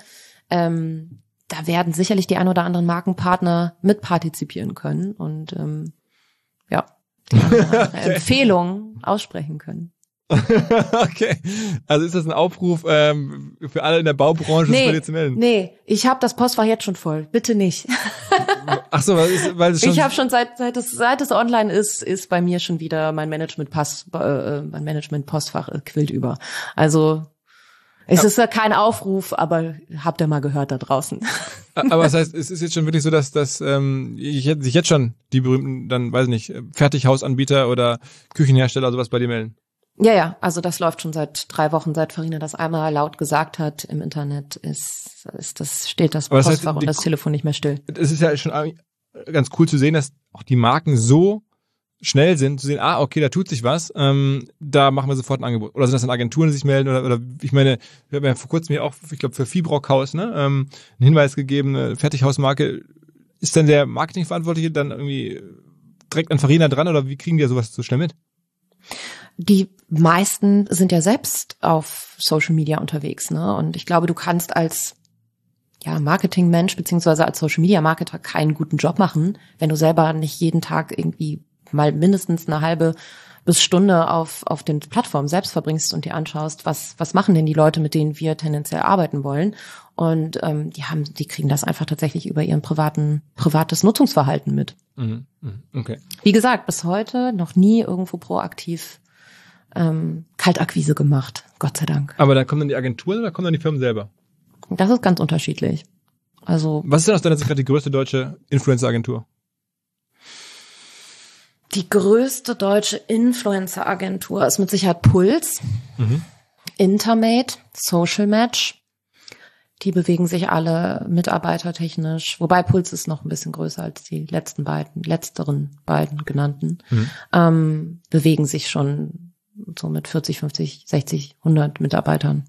da werden sicherlich die ein oder anderen Markenpartner mitpartizipieren können und die Empfehlungen aussprechen können. Okay, also ist das ein Aufruf für alle in der Baubranche, sich bei dir zu melden? Nee, ich habe das Postfach jetzt schon voll. Bitte nicht. Ach so, weil es schon... Ich habe schon seit es online ist bei mir schon wieder mein Management-Postfach quillt über. Also es ist ja kein Aufruf, aber habt ihr mal gehört da draußen. Aber das heißt, es ist jetzt schon wirklich so, dass sich jetzt schon die berühmten, dann weiß ich nicht, Fertighausanbieter oder Küchenhersteller sowas bei dir melden? Ja, also das läuft schon seit 3 Wochen, seit Farina das einmal laut gesagt hat im Internet, steht das Postfach und das Telefon nicht mehr still. Es ist ja schon ganz cool zu sehen, dass auch die Marken so schnell sind, zu sehen, okay, da tut sich was, da machen wir sofort ein Angebot. Oder sind das dann Agenturen, die sich melden? Oder ich meine, wir haben ja vor kurzem hier auch, ich glaube, für Viehbrockhaus einen Hinweis gegeben, eine Fertighausmarke. Ist denn der Marketingverantwortliche dann irgendwie direkt an Farina dran oder wie kriegen die ja sowas so schnell mit? Die meisten sind ja selbst auf Social Media unterwegs, ne? Und ich glaube, du kannst als Marketingmensch beziehungsweise als Social Media Marketer keinen guten Job machen, wenn du selber nicht jeden Tag irgendwie mal mindestens eine halbe bis Stunde auf den Plattformen selbst verbringst und dir anschaust, was machen denn die Leute, mit denen wir tendenziell arbeiten wollen. Und die kriegen das einfach tatsächlich über ihren privates Nutzungsverhalten mit. Okay. Wie gesagt, bis heute noch nie irgendwo proaktiv Kaltakquise gemacht, Gott sei Dank. Aber dann kommen dann die Agenturen oder kommen dann die Firmen selber? Das ist ganz unterschiedlich. Also was ist denn aus deiner Sicht gerade die größte deutsche Influencer-Agentur? Die größte deutsche Influencer-Agentur ist mit Sicherheit Puls, Intermate, Social Match. Die bewegen sich alle mitarbeitertechnisch, wobei Puls ist noch ein bisschen größer als die letzteren beiden genannten, bewegen sich schon so mit 40, 50, 60, 100 Mitarbeitern.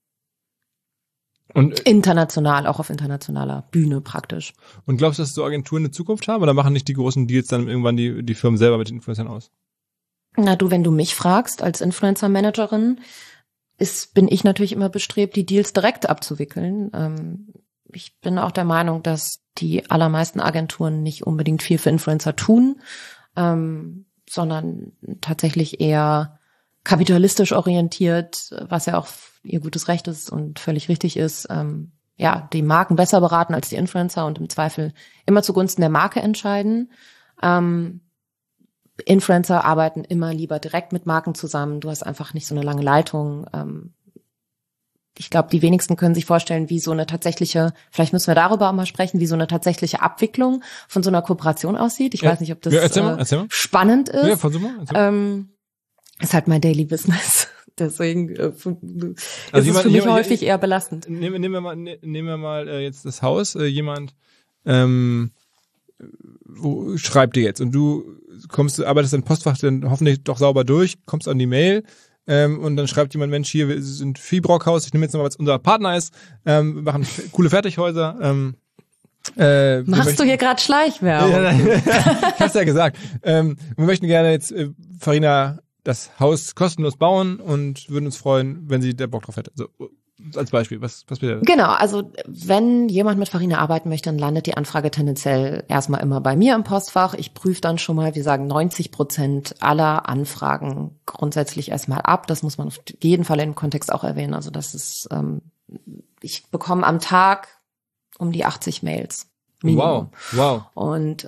Und international, auch auf internationaler Bühne praktisch. Und glaubst du, dass so Agenturen eine Zukunft haben oder machen nicht die großen Deals dann irgendwann die Firmen selber mit den Influencern aus? Na du, wenn du mich fragst als Influencer-Managerin, bin ich natürlich immer bestrebt, die Deals direkt abzuwickeln. Ich bin auch der Meinung, dass die allermeisten Agenturen nicht unbedingt viel für Influencer tun, sondern tatsächlich eher kapitalistisch orientiert, was ja auch ihr gutes Recht ist und völlig richtig ist, die Marken besser beraten als die Influencer und im Zweifel immer zugunsten der Marke entscheiden. Influencer arbeiten immer lieber direkt mit Marken zusammen. Du hast einfach nicht so eine lange Leitung. Ich glaube, die wenigsten können sich vorstellen, wie so eine tatsächliche, vielleicht müssen wir darüber auch mal sprechen, wie so eine tatsächliche Abwicklung von so einer Kooperation aussieht. Ich weiß nicht, ob das erzähl mal. Spannend ist. Ja, versuch mal. Ist halt mein Daily Business. Deswegen ist es für mich häufig eher belastend. Nehmen wir mal jetzt das Haus. Jemand schreibt dir jetzt und du arbeitest dein Postfach dann hoffentlich doch sauber durch, kommst an die Mail und dann schreibt jemand, Mensch, hier, wir sind Viehbrockhaus, ich nehme jetzt mal, was unser Partner ist, wir machen coole Fertighäuser. Machst du hier gerade Schleichwerbung? Ja, ich hab's ja gesagt. Wir möchten gerne jetzt Farina das Haus kostenlos bauen und würden uns freuen, wenn sie da Bock drauf hätte. So, als Beispiel, was bedeutet das? Genau, also wenn jemand mit Farina arbeiten möchte, dann landet die Anfrage tendenziell erstmal immer bei mir im Postfach. Ich prüfe dann schon mal, wir sagen 90% aller Anfragen grundsätzlich erstmal ab. Das muss man auf jeden Fall im Kontext auch erwähnen. Also das ist, ich bekomme am Tag um die 80 Mails. Minimum. Wow. Und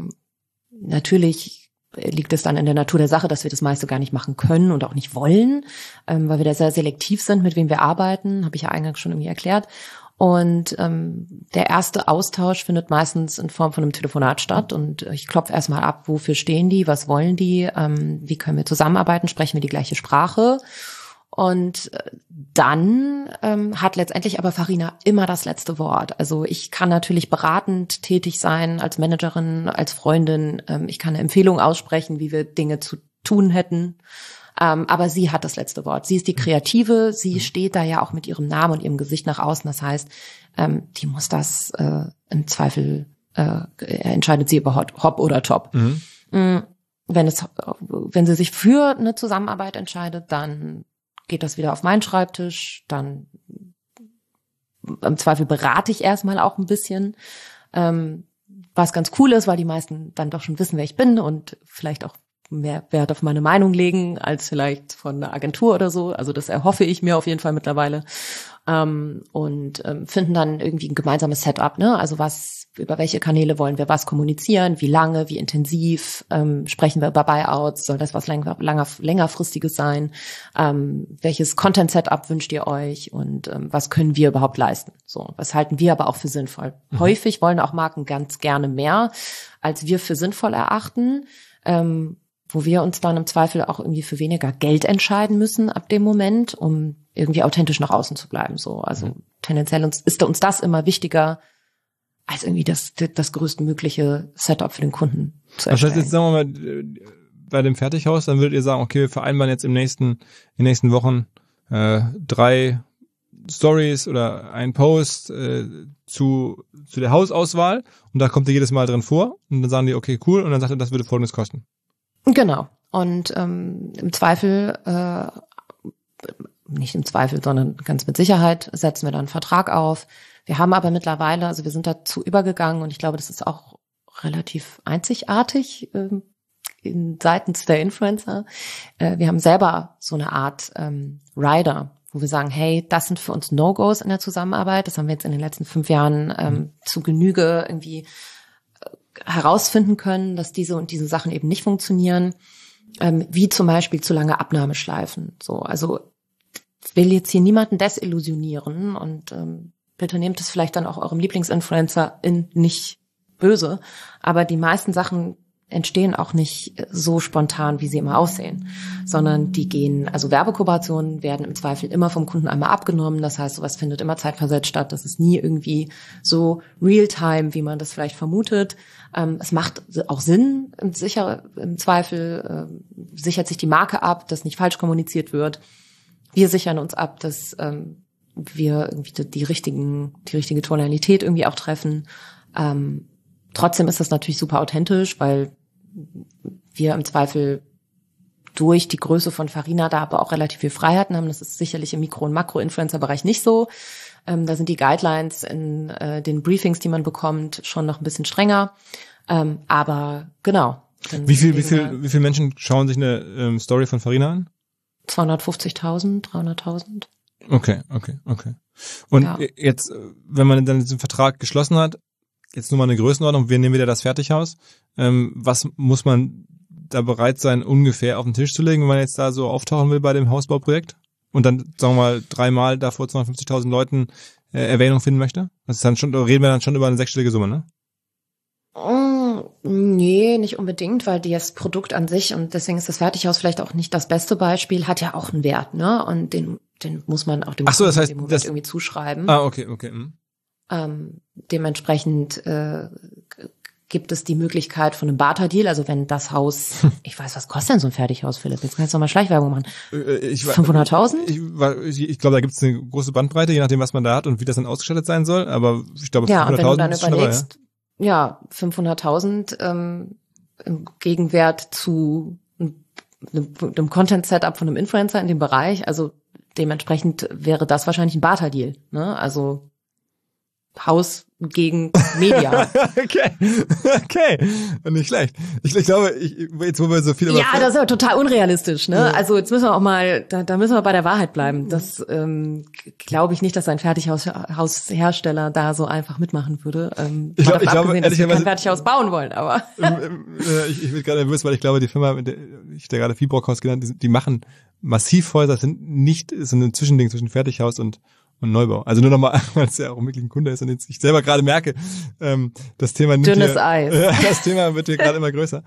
natürlich liegt es dann in der Natur der Sache, dass wir das meiste gar nicht machen können und auch nicht wollen, weil wir da sehr selektiv sind, mit wem wir arbeiten, habe ich ja eingangs schon irgendwie erklärt. Und der erste Austausch findet meistens in Form von einem Telefonat statt und ich klopfe erstmal ab, wofür stehen die, was wollen die, wie können wir zusammenarbeiten, sprechen wir die gleiche Sprache. Und dann hat letztendlich aber Farina immer das letzte Wort. Also ich kann natürlich beratend tätig sein als Managerin, als Freundin. Ich kann eine Empfehlung aussprechen, wie wir Dinge zu tun hätten. Aber sie hat das letzte Wort. Sie ist die Kreative. Sie steht da ja auch mit ihrem Namen und ihrem Gesicht nach außen. Das heißt, die muss das im Zweifel, entscheidet sie über Hop oder Top. Wenn sie sich für eine Zusammenarbeit entscheidet, dann geht das wieder auf meinen Schreibtisch, dann im Zweifel berate ich erstmal auch ein bisschen, was ganz cool ist, weil die meisten dann doch schon wissen, wer ich bin und vielleicht auch mehr Wert auf meine Meinung legen als vielleicht von einer Agentur oder so. Also das erhoffe ich mir auf jeden Fall mittlerweile. Und finden dann irgendwie ein gemeinsames Setup, ne? Also über welche Kanäle wollen wir was kommunizieren, wie lange, wie intensiv, sprechen wir über Buyouts, soll das was längerfristiges sein, welches Content-Setup wünscht ihr euch und was können wir überhaupt leisten? So, was halten wir aber auch für sinnvoll? Häufig wollen auch Marken ganz gerne mehr, als wir für sinnvoll erachten, wo wir uns dann im Zweifel auch irgendwie für weniger Geld entscheiden müssen ab dem Moment, um irgendwie authentisch nach außen zu bleiben. So, also tendenziell ist uns das immer wichtiger, als irgendwie das größtmögliche Setup für den Kunden zu erstellen. Das heißt, jetzt sagen wir mal, bei dem Fertighaus, dann würdet ihr sagen, okay, wir vereinbaren jetzt in den nächsten Wochen 3 Stories oder ein Post zu der Hausauswahl und da kommt ihr jedes Mal drin vor und dann sagen die, okay, cool, und dann sagt ihr, das würde Folgendes kosten. Genau. Und im Zweifel, nicht im Zweifel, sondern ganz mit Sicherheit setzen wir dann einen Vertrag auf. Wir haben aber mittlerweile, also wir sind dazu übergegangen und ich glaube, das ist auch relativ einzigartig seitens der Influencer. Wir haben selber so eine Art Rider, wo wir sagen, hey, das sind für uns No-Gos in der Zusammenarbeit. Das haben wir jetzt in den letzten 5 Jahren zu Genüge irgendwie herausfinden können, dass diese und diese Sachen eben nicht funktionieren, wie zum Beispiel zu lange Abnahmeschleifen. So, also ich will jetzt hier niemanden desillusionieren und bitte nehmt es vielleicht dann auch eurem Lieblingsinfluencer nicht böse, aber die meisten Sachen entstehen auch nicht so spontan, wie sie immer aussehen, sondern also Werbekooperationen werden im Zweifel immer vom Kunden einmal abgenommen. Das heißt, sowas findet immer zeitversetzt statt. Das ist nie irgendwie so real-time, wie man das vielleicht vermutet. Es macht auch Sinn, im Zweifel sichert sich die Marke ab, dass nicht falsch kommuniziert wird. Wir sichern uns ab, dass wir irgendwie die richtige Tonalität irgendwie auch treffen. Trotzdem ist das natürlich super authentisch, weil wir im Zweifel durch die Größe von Farina da aber auch relativ viel Freiheiten haben. Das ist sicherlich im Mikro- und Makro-Influencer-Bereich nicht so. Da sind die Guidelines in den Briefings, die man bekommt, schon noch ein bisschen strenger. Aber genau. Wie viel Menschen schauen sich eine Story von Farina an? 250.000, 300.000. Okay. Und jetzt, wenn man dann diesen Vertrag geschlossen hat, jetzt nur mal eine Größenordnung, wir nehmen wieder das Fertighaus. Was muss man da bereit sein, ungefähr auf den Tisch zu legen, wenn man jetzt da so auftauchen will bei dem Hausbauprojekt? Und dann, sagen wir mal, 3-mal da vor 250.000 Leuten Erwähnung finden möchte? Das ist dann schon, reden wir dann schon über eine 6-stellige Summe, ne? Nee, nicht unbedingt, weil das Produkt an sich, und deswegen ist das Fertighaus vielleicht auch nicht das beste Beispiel, hat ja auch einen Wert, ne? Und den muss man auch dem Moment irgendwie zuschreiben. Okay. Dementsprechend gibt es die Möglichkeit von einem Barter-Deal, also wenn das Haus, ich weiß, was kostet denn so ein Fertighaus, Philipp? Jetzt kannst du noch mal Schleichwerbung machen. 500.000? Ich glaube, da gibt es eine große Bandbreite, je nachdem, was man da hat und wie das dann ausgestattet sein soll, aber ich glaube, 500.000 wenn du dann ist schon dabei, ja, 500.000 im Gegenwert zu einem Content-Setup von einem Influencer in dem Bereich, also dementsprechend wäre das wahrscheinlich ein Barter-Deal, ne? Also Haus gegen Media. Okay. Nicht schlecht. Ich glaube, jetzt wo wir so viel über... Ja, das ist ja total unrealistisch, ne? Ja. Also jetzt müssen wir auch mal, da müssen wir bei der Wahrheit bleiben. Das glaube ich nicht, dass ein Fertighaushersteller da so einfach mitmachen würde. Ich glaube, dass wir kein Fertighaus bauen wollen, aber... ich bin gerade nervös, weil ich glaube, die Firma, ich hatte gerade Viehbrockhaus genannt, die machen Massivhäuser, sind nicht so ein Zwischending zwischen Fertighaus und Neubau. Also nur nochmal, weil es ja auch wirklich ein Kunde ist und jetzt ich selber gerade merke, das Thema nimmt dünnes Eis. Das Thema wird hier gerade immer größer.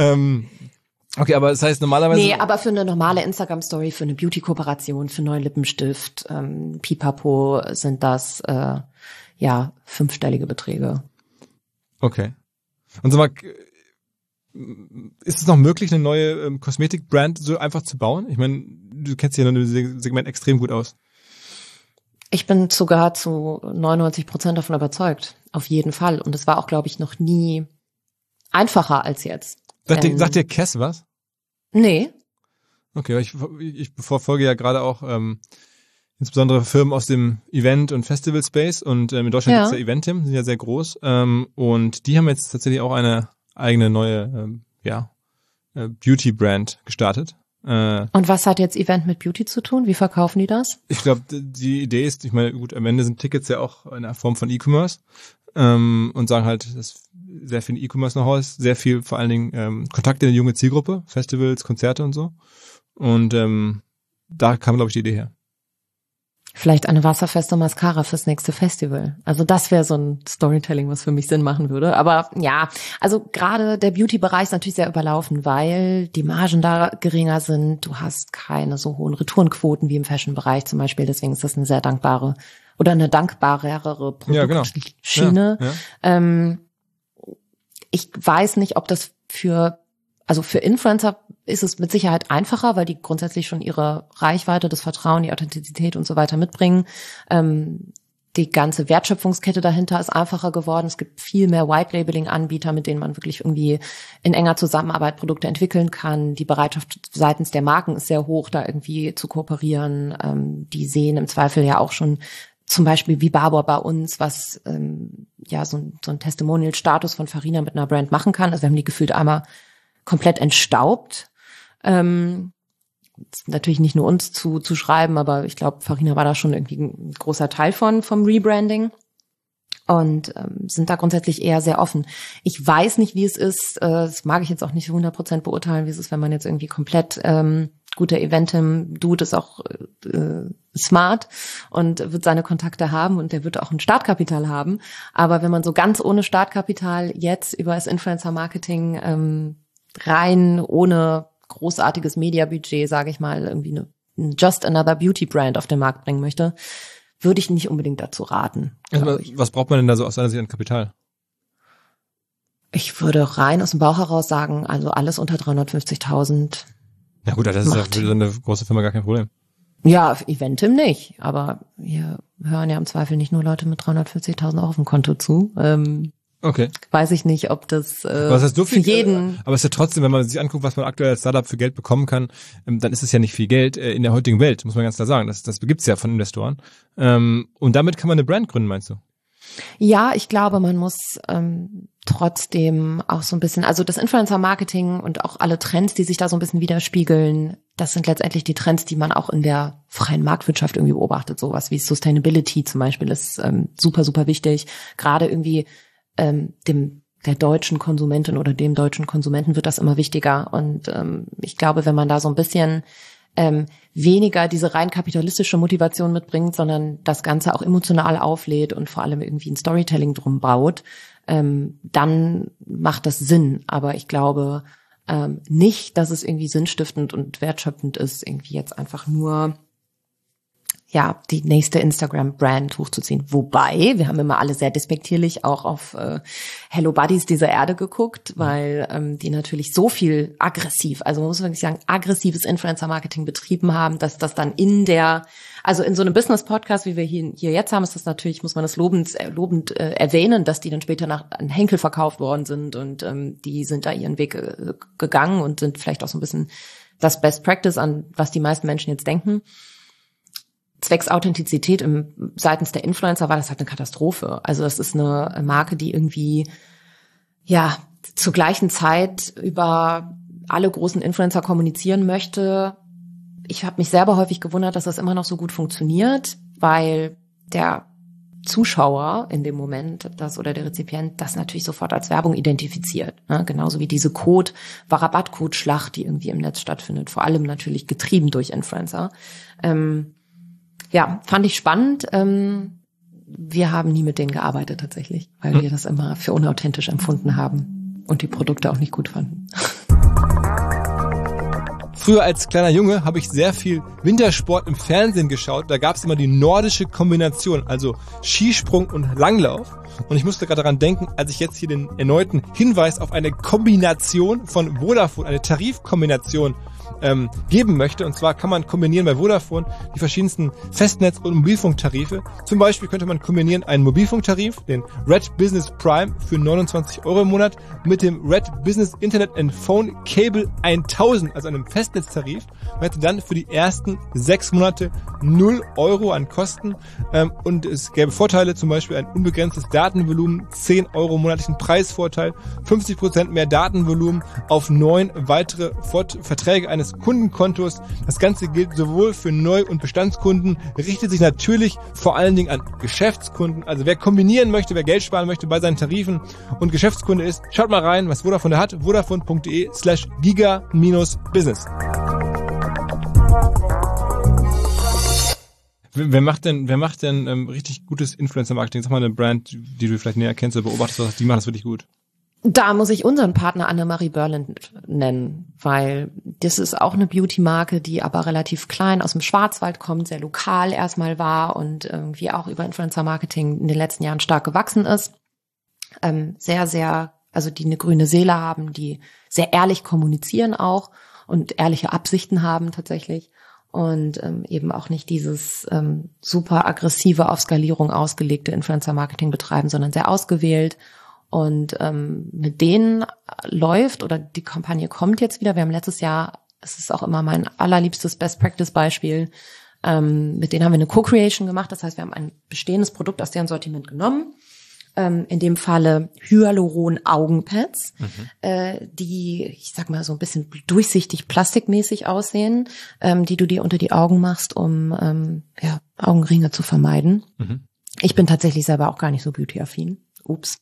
Okay, aber das heißt normalerweise... Nee, aber für eine normale Instagram-Story, für eine Beauty-Kooperation, für einen neuen Lippenstift, Pipapo sind das 5-stellige Beträge. Okay. Und sag mal, ist es noch möglich, eine neue Kosmetik-Brand so einfach zu bauen? Ich meine, du kennst dich ja in dem Segment extrem gut aus. Ich bin sogar zu 99% davon überzeugt. Auf jeden Fall. Und es war auch, glaube ich, noch nie einfacher als jetzt. Sagt dir Kess was? Nee. Okay, ich verfolge ja gerade auch insbesondere Firmen aus dem Event- und Festival-Space und in Deutschland gibt es ja Eventim, die sind ja sehr groß. Und die haben jetzt tatsächlich auch eine eigene neue Beauty-Brand gestartet. Und was hat jetzt Event mit Beauty zu tun? Wie verkaufen die das? Ich glaube, die Idee ist, ich meine, gut, am Ende sind Tickets ja auch eine Form von E-Commerce und sagen halt, dass sehr viel E-Commerce-Know-how ist, sehr viel vor allen Dingen Kontakt in eine junge Zielgruppe, Festivals, Konzerte und so. Und da kam, glaube ich, die Idee her. Vielleicht eine wasserfeste Mascara fürs nächste Festival. Also das wäre so ein Storytelling, was für mich Sinn machen würde. Aber ja, also gerade der Beauty-Bereich ist natürlich sehr überlaufen, weil die Margen da geringer sind. Du hast keine so hohen Retourenquoten wie im Fashion-Bereich zum Beispiel. Deswegen ist das eine sehr dankbarere oder eine dankbarere Produktschiene. Ja. Ich weiß nicht, ob das für Influencer ist es mit Sicherheit einfacher, weil die grundsätzlich schon ihre Reichweite, das Vertrauen, die Authentizität und so weiter mitbringen. Die ganze Wertschöpfungskette dahinter ist einfacher geworden. Es gibt viel mehr White-Labeling-Anbieter, mit denen man wirklich irgendwie in enger Zusammenarbeit Produkte entwickeln kann. Die Bereitschaft seitens der Marken ist sehr hoch, da irgendwie zu kooperieren. Die sehen im Zweifel ja auch schon zum Beispiel wie Barbour bei uns, was so ein Testimonial-Status von Farina mit einer Brand machen kann. Also wir haben die gefühlt einmal komplett entstaubt. Natürlich nicht nur uns zu schreiben, aber ich glaube, Farina war da schon irgendwie ein großer Teil vom Rebranding und sind da grundsätzlich eher sehr offen. Ich weiß nicht, wie es ist, das mag ich jetzt auch nicht 100% beurteilen, wie es ist, wenn man jetzt irgendwie komplett guter Eventim-Dude ist auch smart und wird seine Kontakte haben und der wird auch ein Startkapital haben. Aber wenn man so ganz ohne Startkapital jetzt über das Influencer-Marketing rein ohne großartiges Mediabudget, sage ich mal, irgendwie eine Just Another Beauty Brand auf den Markt bringen möchte, würde ich nicht unbedingt dazu raten. Also, was braucht man denn da so aus seiner Sicht an Kapital? Ich würde rein aus dem Bauch heraus sagen, also alles unter 350.000. Ja gut, das ist ja für so eine große Firma gar kein Problem. Ja, Eventim nicht, aber wir hören ja im Zweifel nicht nur Leute mit 350.000 Euro auf dem Konto zu. Okay. Weiß ich nicht, ob das was heißt so viel, für jeden... Aber es ist ja trotzdem, wenn man sich anguckt, was man aktuell als Startup für Geld bekommen kann, dann ist es ja nicht viel Geld in der heutigen Welt, muss man ganz klar sagen. Das gibt's ja von Investoren. Und damit kann man eine Brand gründen, meinst du? Ja, ich glaube, man muss trotzdem auch so ein bisschen, also das Influencer-Marketing und auch alle Trends, die sich da so ein bisschen widerspiegeln, das sind letztendlich die Trends, die man auch in der freien Marktwirtschaft irgendwie beobachtet. Sowas wie Sustainability zum Beispiel ist super, super wichtig. Gerade irgendwie der deutschen Konsumentin oder dem deutschen Konsumenten wird das immer wichtiger. Und ich glaube, wenn man da so ein bisschen weniger diese rein kapitalistische Motivation mitbringt, sondern das Ganze auch emotional auflädt und vor allem irgendwie ein Storytelling drum baut, dann macht das Sinn. Aber ich glaube nicht, dass es irgendwie sinnstiftend und wertschöpfend ist, irgendwie jetzt einfach nur die nächste Instagram-Brand hochzuziehen. Wobei, wir haben immer alle sehr despektierlich auch auf Hello Buddies dieser Erde geguckt, weil die natürlich so viel man muss wirklich sagen, aggressives Influencer-Marketing betrieben haben, dass das dann in so einem Business-Podcast, wie wir hier jetzt haben, ist das natürlich, muss man das lobend erwähnen, dass die dann später an Henkel verkauft worden sind und die sind da ihren Weg gegangen und sind vielleicht auch so ein bisschen das Best Practice an, was die meisten Menschen jetzt denken. zwecks Authentizität seitens der Influencer war das halt eine Katastrophe. Also das ist eine Marke, die irgendwie ja zur gleichen Zeit über alle großen Influencer kommunizieren möchte. Ich habe mich selber häufig gewundert, dass das immer noch so gut funktioniert, weil der Zuschauer in dem Moment, oder der Rezipient, das natürlich sofort als Werbung identifiziert. Ne? Genauso wie diese Rabattcode-Schlacht, die irgendwie im Netz stattfindet. Vor allem natürlich getrieben durch Influencer. Fand ich spannend. Wir haben nie mit denen gearbeitet tatsächlich, weil wir das immer für unauthentisch empfunden haben und die Produkte auch nicht gut fanden. Früher als kleiner Junge habe ich sehr viel Wintersport im Fernsehen geschaut. Da gab es immer die nordische Kombination, also Skisprung und Langlauf. Und ich musste gerade daran denken, als ich jetzt hier den erneuten Hinweis auf eine Kombination von Vodafone, eine Tarifkombination geben möchte. Und zwar kann man kombinieren bei Vodafone die verschiedensten Festnetz- und Mobilfunktarife. Zum Beispiel könnte man kombinieren einen Mobilfunktarif, den Red Business Prime für 29 € im Monat, mit dem Red Business Internet and Phone Cable 1000, also einem Festnetztarif. Man hätte dann für die ersten 6 Monate 0 € an Kosten und es gäbe Vorteile, zum Beispiel ein unbegrenztes Datenvolumen, 10 € monatlichen Preisvorteil, 50% mehr Datenvolumen auf 9 weitere Verträge eines Kundenkontos. Das Ganze gilt sowohl für Neu- und Bestandskunden, richtet sich natürlich vor allen Dingen an Geschäftskunden. Also wer kombinieren möchte, wer Geld sparen möchte bei seinen Tarifen und Geschäftskunde ist, schaut mal rein, was Vodafone da hat. Vodafone.de/giga-business. Wer macht denn richtig gutes Influencer-Marketing? Sag mal eine Brand, die du vielleicht näher kennst oder beobachtest, die machen das wirklich gut. Da muss ich unseren Partner Annemarie Berland nennen, weil das ist auch eine Beauty-Marke, die aber relativ klein aus dem Schwarzwald kommt, sehr lokal erstmal war und irgendwie auch über Influencer-Marketing in den letzten Jahren stark gewachsen ist. Sehr, sehr, also die eine grüne Seele haben, die sehr ehrlich kommunizieren auch und ehrliche Absichten haben tatsächlich und eben auch nicht dieses super aggressive auf Skalierung ausgelegte Influencer-Marketing betreiben, sondern sehr ausgewählt. Und mit denen läuft, oder die Kampagne kommt jetzt wieder. Wir haben letztes Jahr, es ist auch immer mein allerliebstes Best-Practice-Beispiel, mit denen haben wir eine Co-Creation gemacht. Das heißt, wir haben ein bestehendes Produkt aus deren Sortiment genommen. In dem Falle Hyaluron-Augenpads, die, ich sag mal, so ein bisschen durchsichtig, plastikmäßig aussehen, die du dir unter die Augen machst, um Augenringe zu vermeiden. Ich bin tatsächlich selber auch gar nicht so beauty-affin. Ups.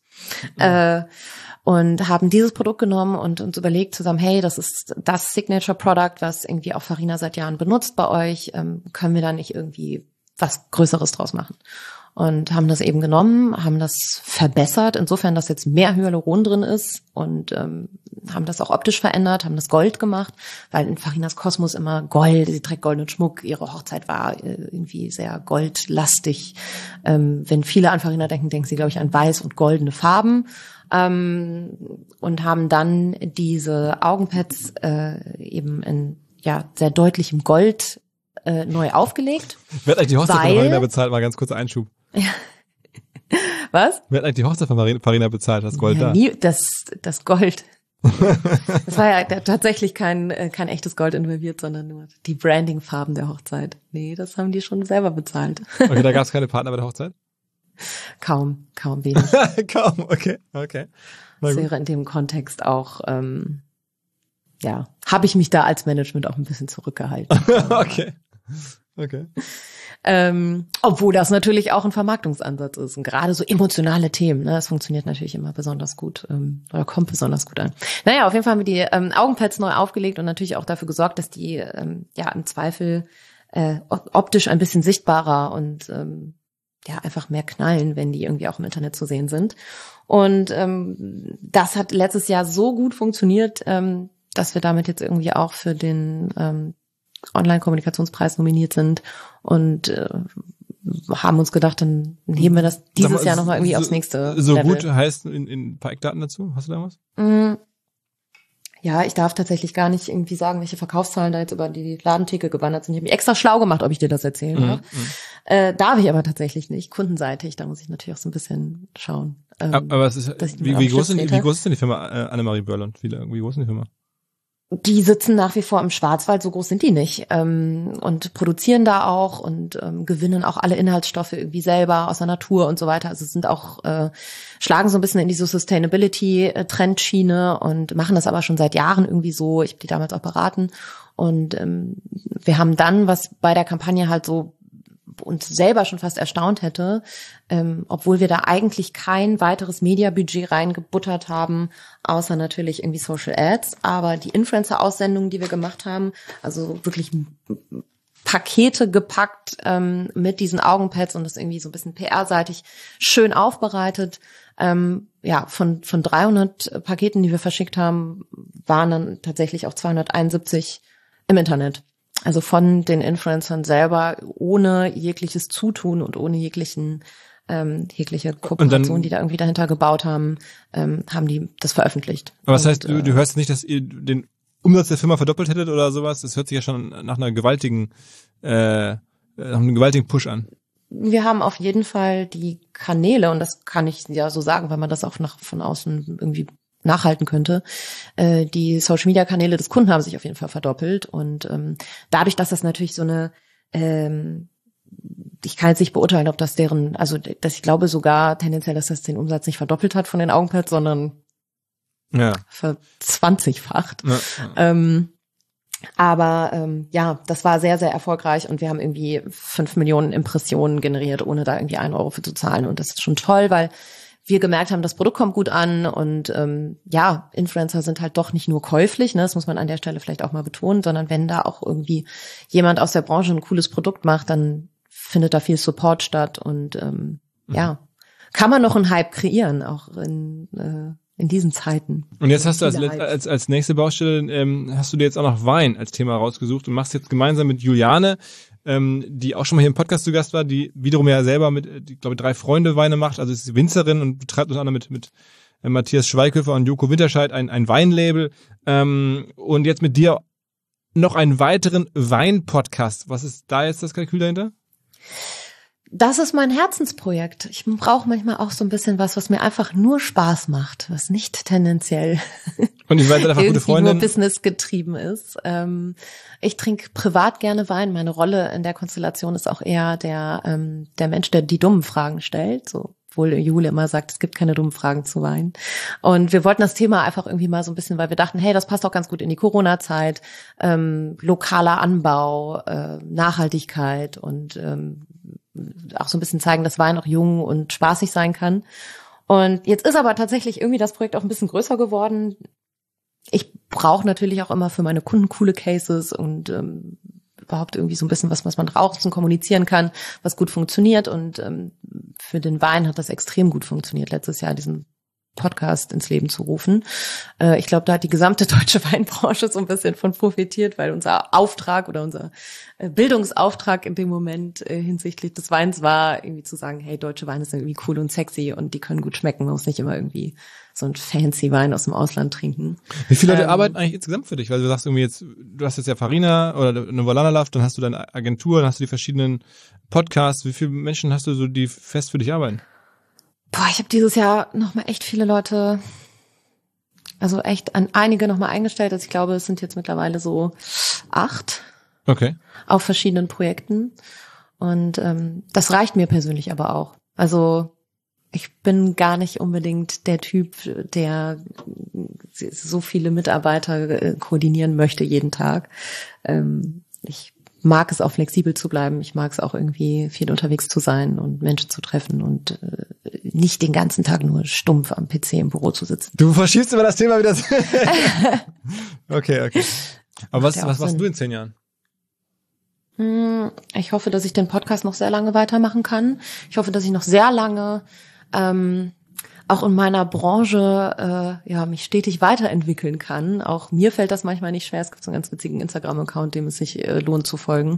Und haben dieses Produkt genommen und uns überlegt zusammen, hey, das ist das Signature-Product, was irgendwie auch Farina seit Jahren benutzt bei euch. Können wir da nicht irgendwie was Größeres draus machen? Und haben das eben genommen, haben das verbessert, insofern, dass jetzt mehr Hyaluron drin ist und haben das auch optisch verändert, haben das Gold gemacht, weil in Farinas Kosmos immer Gold, sie trägt goldenen Schmuck, ihre Hochzeit war irgendwie sehr goldlastig. Wenn viele an Farina denken sie, glaube ich, an weiß und goldene Farben. Und haben dann diese Augenpads eben in sehr deutlichem Gold neu aufgelegt. Wer hat eigentlich die Hochzeit von Farina bezahlt? Mal ganz kurzer Einschub. Ja. Was? Wer hat eigentlich die Hochzeit von Farina bezahlt? Das Gold da? Das Gold. Das war ja tatsächlich kein echtes Gold involviert, sondern nur die Branding-Farben der Hochzeit. Nee, das haben die schon selber bezahlt. Okay, da gab es keine Partner bei der Hochzeit? Kaum wenig. Kaum, okay. Das wäre in dem Kontext auch, habe ich mich da als Management auch ein bisschen zurückgehalten. Okay. Obwohl das natürlich auch ein Vermarktungsansatz ist. Und gerade so emotionale Themen, ne, das funktioniert natürlich immer besonders gut oder kommt besonders gut an. Naja, auf jeden Fall haben wir die Augenpads neu aufgelegt und natürlich auch dafür gesorgt, dass die im Zweifel optisch ein bisschen sichtbarer und einfach mehr knallen, wenn die irgendwie auch im Internet zu sehen sind. Und das hat letztes Jahr so gut funktioniert, dass wir damit jetzt irgendwie auch für den Online-Kommunikationspreis nominiert sind und haben uns gedacht, dann heben wir das dieses Jahr nochmal irgendwie aufs nächste So Level. Gut heißt in ein paar Eckdaten dazu? Hast du da was? Ja, ich darf tatsächlich gar nicht irgendwie sagen, welche Verkaufszahlen da jetzt über die Ladentheke gewandert sind. Ich habe mich extra schlau gemacht, ob ich dir das erzählen darf. Darf ich aber tatsächlich nicht. Kundenseitig, da muss ich natürlich auch so ein bisschen schauen. Aber es ist, wie groß ist denn die Firma Annemarie Berland? Wie groß ist die Firma? die sitzen nach wie vor im Schwarzwald, so groß sind die nicht, und produzieren da auch und gewinnen auch alle Inhaltsstoffe irgendwie selber aus der Natur und so weiter. Also sind auch, schlagen so ein bisschen in diese Sustainability-Trendschiene und machen das aber schon seit Jahren irgendwie so. Ich habe die damals auch beraten und wir haben dann, was bei der Kampagne halt so uns selber schon fast erstaunt hätte, obwohl wir da eigentlich kein weiteres Mediabudget reingebuttert haben, außer natürlich irgendwie Social Ads, aber die Influencer-Aussendungen, die wir gemacht haben, also wirklich Pakete gepackt mit diesen Augenpads und das irgendwie so ein bisschen PR-seitig schön aufbereitet. Von 300 Paketen, die wir verschickt haben, waren dann tatsächlich auch 271 im Internet. Also von den Influencern selber, ohne jegliches Zutun und ohne jegliche Kooperation, die da irgendwie dahinter gebaut haben, haben die das veröffentlich. Aber was heißt, du hörst nicht, dass ihr den Umsatz der Firma verdoppelt hättet oder sowas? Das hört sich ja schon nach einem gewaltigen Push an. Wir haben auf jeden Fall die Kanäle, und das kann ich ja so sagen, weil man das auch von außen irgendwie nachhalten könnte. Die Social-Media-Kanäle des Kunden haben sich auf jeden Fall verdoppelt und dadurch, dass das natürlich so eine ich kann jetzt nicht beurteilen, ob das dass ich glaube sogar tendenziell, dass das den Umsatz nicht verdoppelt hat von den Augenpads, sondern verzwanzigfacht. Ja. Das war sehr, sehr erfolgreich und wir haben irgendwie 5 Millionen Impressionen generiert, ohne da irgendwie 1 Euro für zu zahlen und das ist schon toll, weil wir gemerkt haben, das Produkt kommt gut an und Influencer sind halt doch nicht nur käuflich, ne, das muss man an der Stelle vielleicht auch mal betonen, sondern wenn da auch irgendwie jemand aus der Branche ein cooles Produkt macht, dann findet da viel Support statt und kann man noch einen Hype kreieren, auch in diesen Zeiten. Und jetzt hast du als nächste Baustelle, hast du dir jetzt auch noch Wein als Thema rausgesucht und machst jetzt gemeinsam mit Juliane, die auch schon mal hier im Podcast zu Gast war, die wiederum ja selber ich glaube, 3 Freunde Weine macht, also ist Winzerin und betreibt unter anderem mit Matthias Schweighöfer und Joko Winterscheid ein Weinlabel und jetzt mit dir noch einen weiteren Wein-Podcast. Was ist da jetzt das Kalkül dahinter? Das ist mein Herzensprojekt. Ich brauche manchmal auch so ein bisschen was mir einfach nur Spaß macht, was nicht tendenziell und ihr seid einfach gute Freundin, nur Business getrieben ist. Ich trinke privat gerne Wein. Meine Rolle in der Konstellation ist auch eher der Mensch, der die dummen Fragen stellt. So, obwohl Jule immer sagt, es gibt keine dummen Fragen zu Wein. Und wir wollten das Thema einfach irgendwie mal so ein bisschen, weil wir dachten, hey, das passt auch ganz gut in die Corona-Zeit. Lokaler Anbau, Nachhaltigkeit und auch so ein bisschen zeigen, dass Wein auch jung und spaßig sein kann. Und jetzt ist aber tatsächlich irgendwie das Projekt auch ein bisschen größer geworden. Ich brauche natürlich auch immer für meine Kunden coole Cases und überhaupt irgendwie so ein bisschen was man draußen kommunizieren kann, was gut funktioniert. Und für den Wein hat das extrem gut funktioniert, letztes Jahr diesen Podcast ins Leben zu rufen. Ich glaube, da hat die gesamte deutsche Weinbranche so ein bisschen von profitiert, weil unser Auftrag oder unser Bildungsauftrag in dem Moment hinsichtlich des Weins war, irgendwie zu sagen, hey, deutsche Weine sind irgendwie cool und sexy und die können gut schmecken. Man muss nicht immer irgendwie so ein fancy Wein aus dem Ausland trinken. Wie viele Leute arbeiten eigentlich insgesamt für dich? Weil du sagst irgendwie jetzt, du hast jetzt ja Farina oder Novolana Love, dann hast du deine Agentur, dann hast du die verschiedenen Podcasts. Wie viele Menschen hast du so, die fest für dich arbeiten? Ich habe dieses Jahr nochmal echt viele Leute, also echt an einige nochmal eingestellt. Also ich glaube, es sind jetzt mittlerweile so 8 auf verschiedenen Projekten. Und das reicht mir persönlich aber auch. Also ich bin gar nicht unbedingt der Typ, der so viele Mitarbeiter koordinieren möchte jeden Tag. Ich mag es auch flexibel zu bleiben. Ich mag es auch irgendwie viel unterwegs zu sein und Menschen zu treffen und nicht den ganzen Tag nur stumpf am PC im Büro zu sitzen. Du verschiebst immer das Thema wieder. Okay. Aber was machst du in 10 Jahren? Ich hoffe, dass ich den Podcast noch sehr lange weitermachen kann. Ich hoffe, dass ich noch sehr lange auch in meiner Branche mich stetig weiterentwickeln kann. Auch mir fällt das manchmal nicht schwer. Es gibt so einen ganz witzigen Instagram-Account, dem es sich lohnt zu folgen.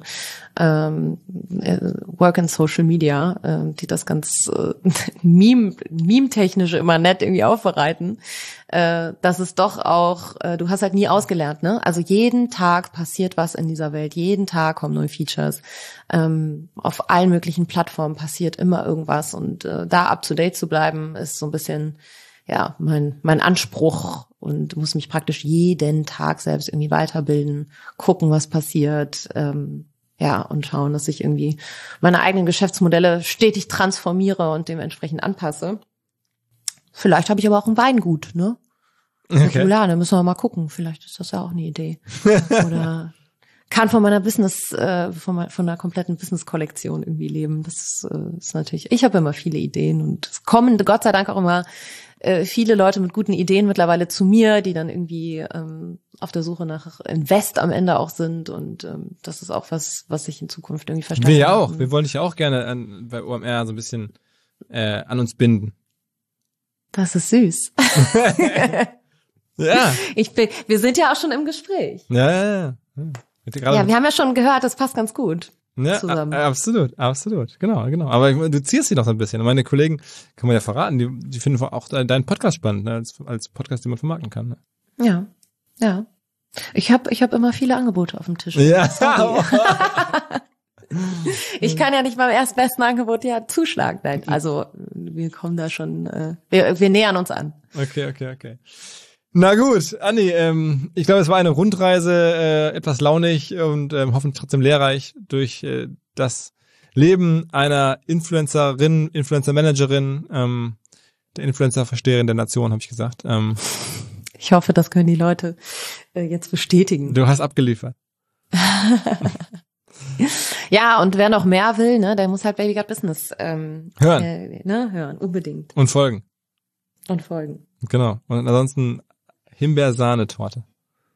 Work in Social Media, die das ganz meme-technisch immer nett irgendwie aufbereiten. Das ist doch auch, du hast halt nie ausgelernt, ne? Also jeden Tag passiert was in dieser Welt. Jeden Tag kommen neue Features. Auf allen möglichen Plattformen passiert immer irgendwas und da up to date zu bleiben ist so ein bisschen mein Anspruch und muss mich praktisch jeden Tag selbst irgendwie weiterbilden, gucken, was passiert, und schauen, dass ich irgendwie meine eigenen Geschäftsmodelle stetig transformiere und dementsprechend anpasse. Vielleicht habe ich aber auch ein Weingut, ne? Okay. Da müssen wir mal gucken. Vielleicht ist das ja auch eine Idee. Oder kann von meiner von der kompletten Business-Kollektion irgendwie leben. Das ist natürlich, ich habe immer viele Ideen und es kommen Gott sei Dank auch immer viele Leute mit guten Ideen mittlerweile zu mir, die dann irgendwie auf der Suche nach Invest am Ende auch sind und das ist auch was ich in Zukunft irgendwie verstärken Wir ja auch. Wir wollen dich ja auch gerne bei OMR so ein bisschen an uns binden. Das ist süß. Ja. Wir sind ja auch schon im Gespräch. Ja. Ja, wir haben ja schon gehört, das passt ganz gut zusammen. Absolut. Genau. Aber du ziehst sie doch so ein bisschen. Und meine Kollegen, kann man ja verraten, die finden auch deinen Podcast spannend, ne? als Podcast, den man vermarkten kann. Ne? Ja. Ich hab immer viele Angebote auf dem Tisch. Ja. Ich kann ja nicht beim erstbesten Angebot zuschlagen. Nein, also wir kommen da schon, wir nähern uns an. Okay. Na gut, Anni, ich glaube, es war eine Rundreise, etwas launig und hoffentlich trotzdem lehrreich durch das Leben einer Influencerin, Influencer-Managerin, der Influencer-Versteherin der Nation, habe ich gesagt. Ich hoffe, das können die Leute jetzt bestätigen. Du hast abgeliefert. Ja, und wer noch mehr will, ne, der muss halt Baby Got Business hören, unbedingt. Und folgen. Genau. Und ansonsten Himbeersahnetorte.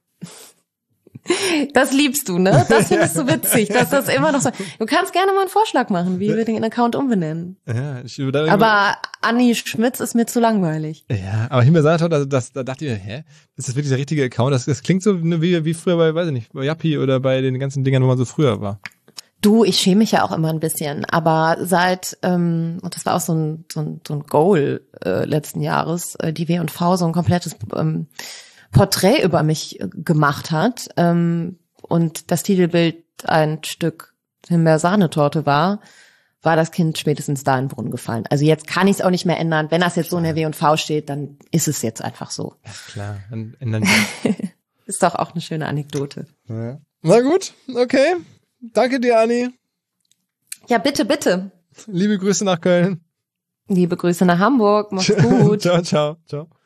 Das liebst du, ne? Das findest du witzig, dass das immer noch so. Du kannst gerne mal einen Vorschlag machen, wie wir den Account umbenennen. Ja, aber Anni Schmitz ist mir zu langweilig. Ja, aber Himbeersahnetorte, da dachte ich mir, ist das wirklich der richtige Account? Das klingt so wie früher bei, weiß ich nicht, bei Yappi oder bei den ganzen Dingern, wo man so früher war. Du, ich schäme mich ja auch immer ein bisschen, aber seit, und das war auch so ein Goal letzten Jahres, die W&V so ein komplettes Porträt über mich gemacht hat und das Titelbild ein Stück Himbeersahnetorte war das Kind spätestens da in den Brunnen gefallen. Also jetzt kann ich es auch nicht mehr ändern. Wenn das jetzt so in der W&V steht, dann ist es jetzt einfach so. Ja, klar, dann ändern wir. Ist doch auch eine schöne Anekdote. Ja. Na gut, okay. Danke dir, Anni. Ja, bitte. Liebe Grüße nach Köln. Liebe Grüße nach Hamburg. Mach's gut. Ciao.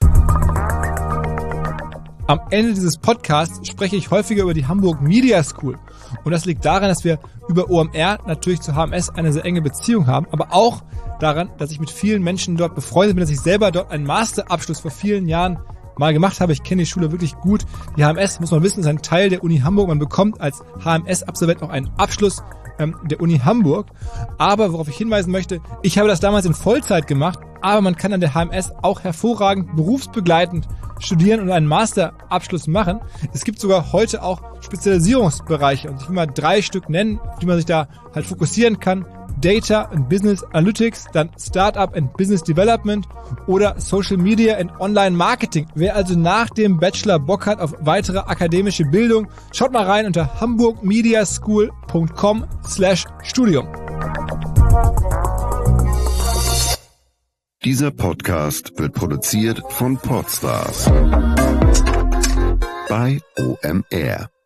Am Ende dieses Podcasts spreche ich häufiger über die Hamburg Media School. Und das liegt daran, dass wir über OMR natürlich zu HMS eine sehr enge Beziehung haben, aber auch daran, dass ich mit vielen Menschen dort befreundet bin, dass ich selber dort einen Masterabschluss vor vielen Jahren mal gemacht habe. Ich kenne die Schule wirklich gut. Die HMS, muss man wissen, ist ein Teil der Uni Hamburg. Man bekommt als HMS-Absolvent auch einen Abschluss der Uni Hamburg. Aber worauf ich hinweisen möchte, ich habe das damals in Vollzeit gemacht, aber man kann an der HMS auch hervorragend berufsbegleitend studieren und einen Masterabschluss machen. Es gibt sogar heute auch Spezialisierungsbereiche und ich will mal 3 Stück nennen, auf die man sich da halt fokussieren kann. Data and Business Analytics, dann Startup and Business Development oder Social Media and Online Marketing. Wer also nach dem Bachelor Bock hat auf weitere akademische Bildung, schaut mal rein unter hamburgmediaschool.com/Studium. Dieser Podcast wird produziert von Podstars bei OMR.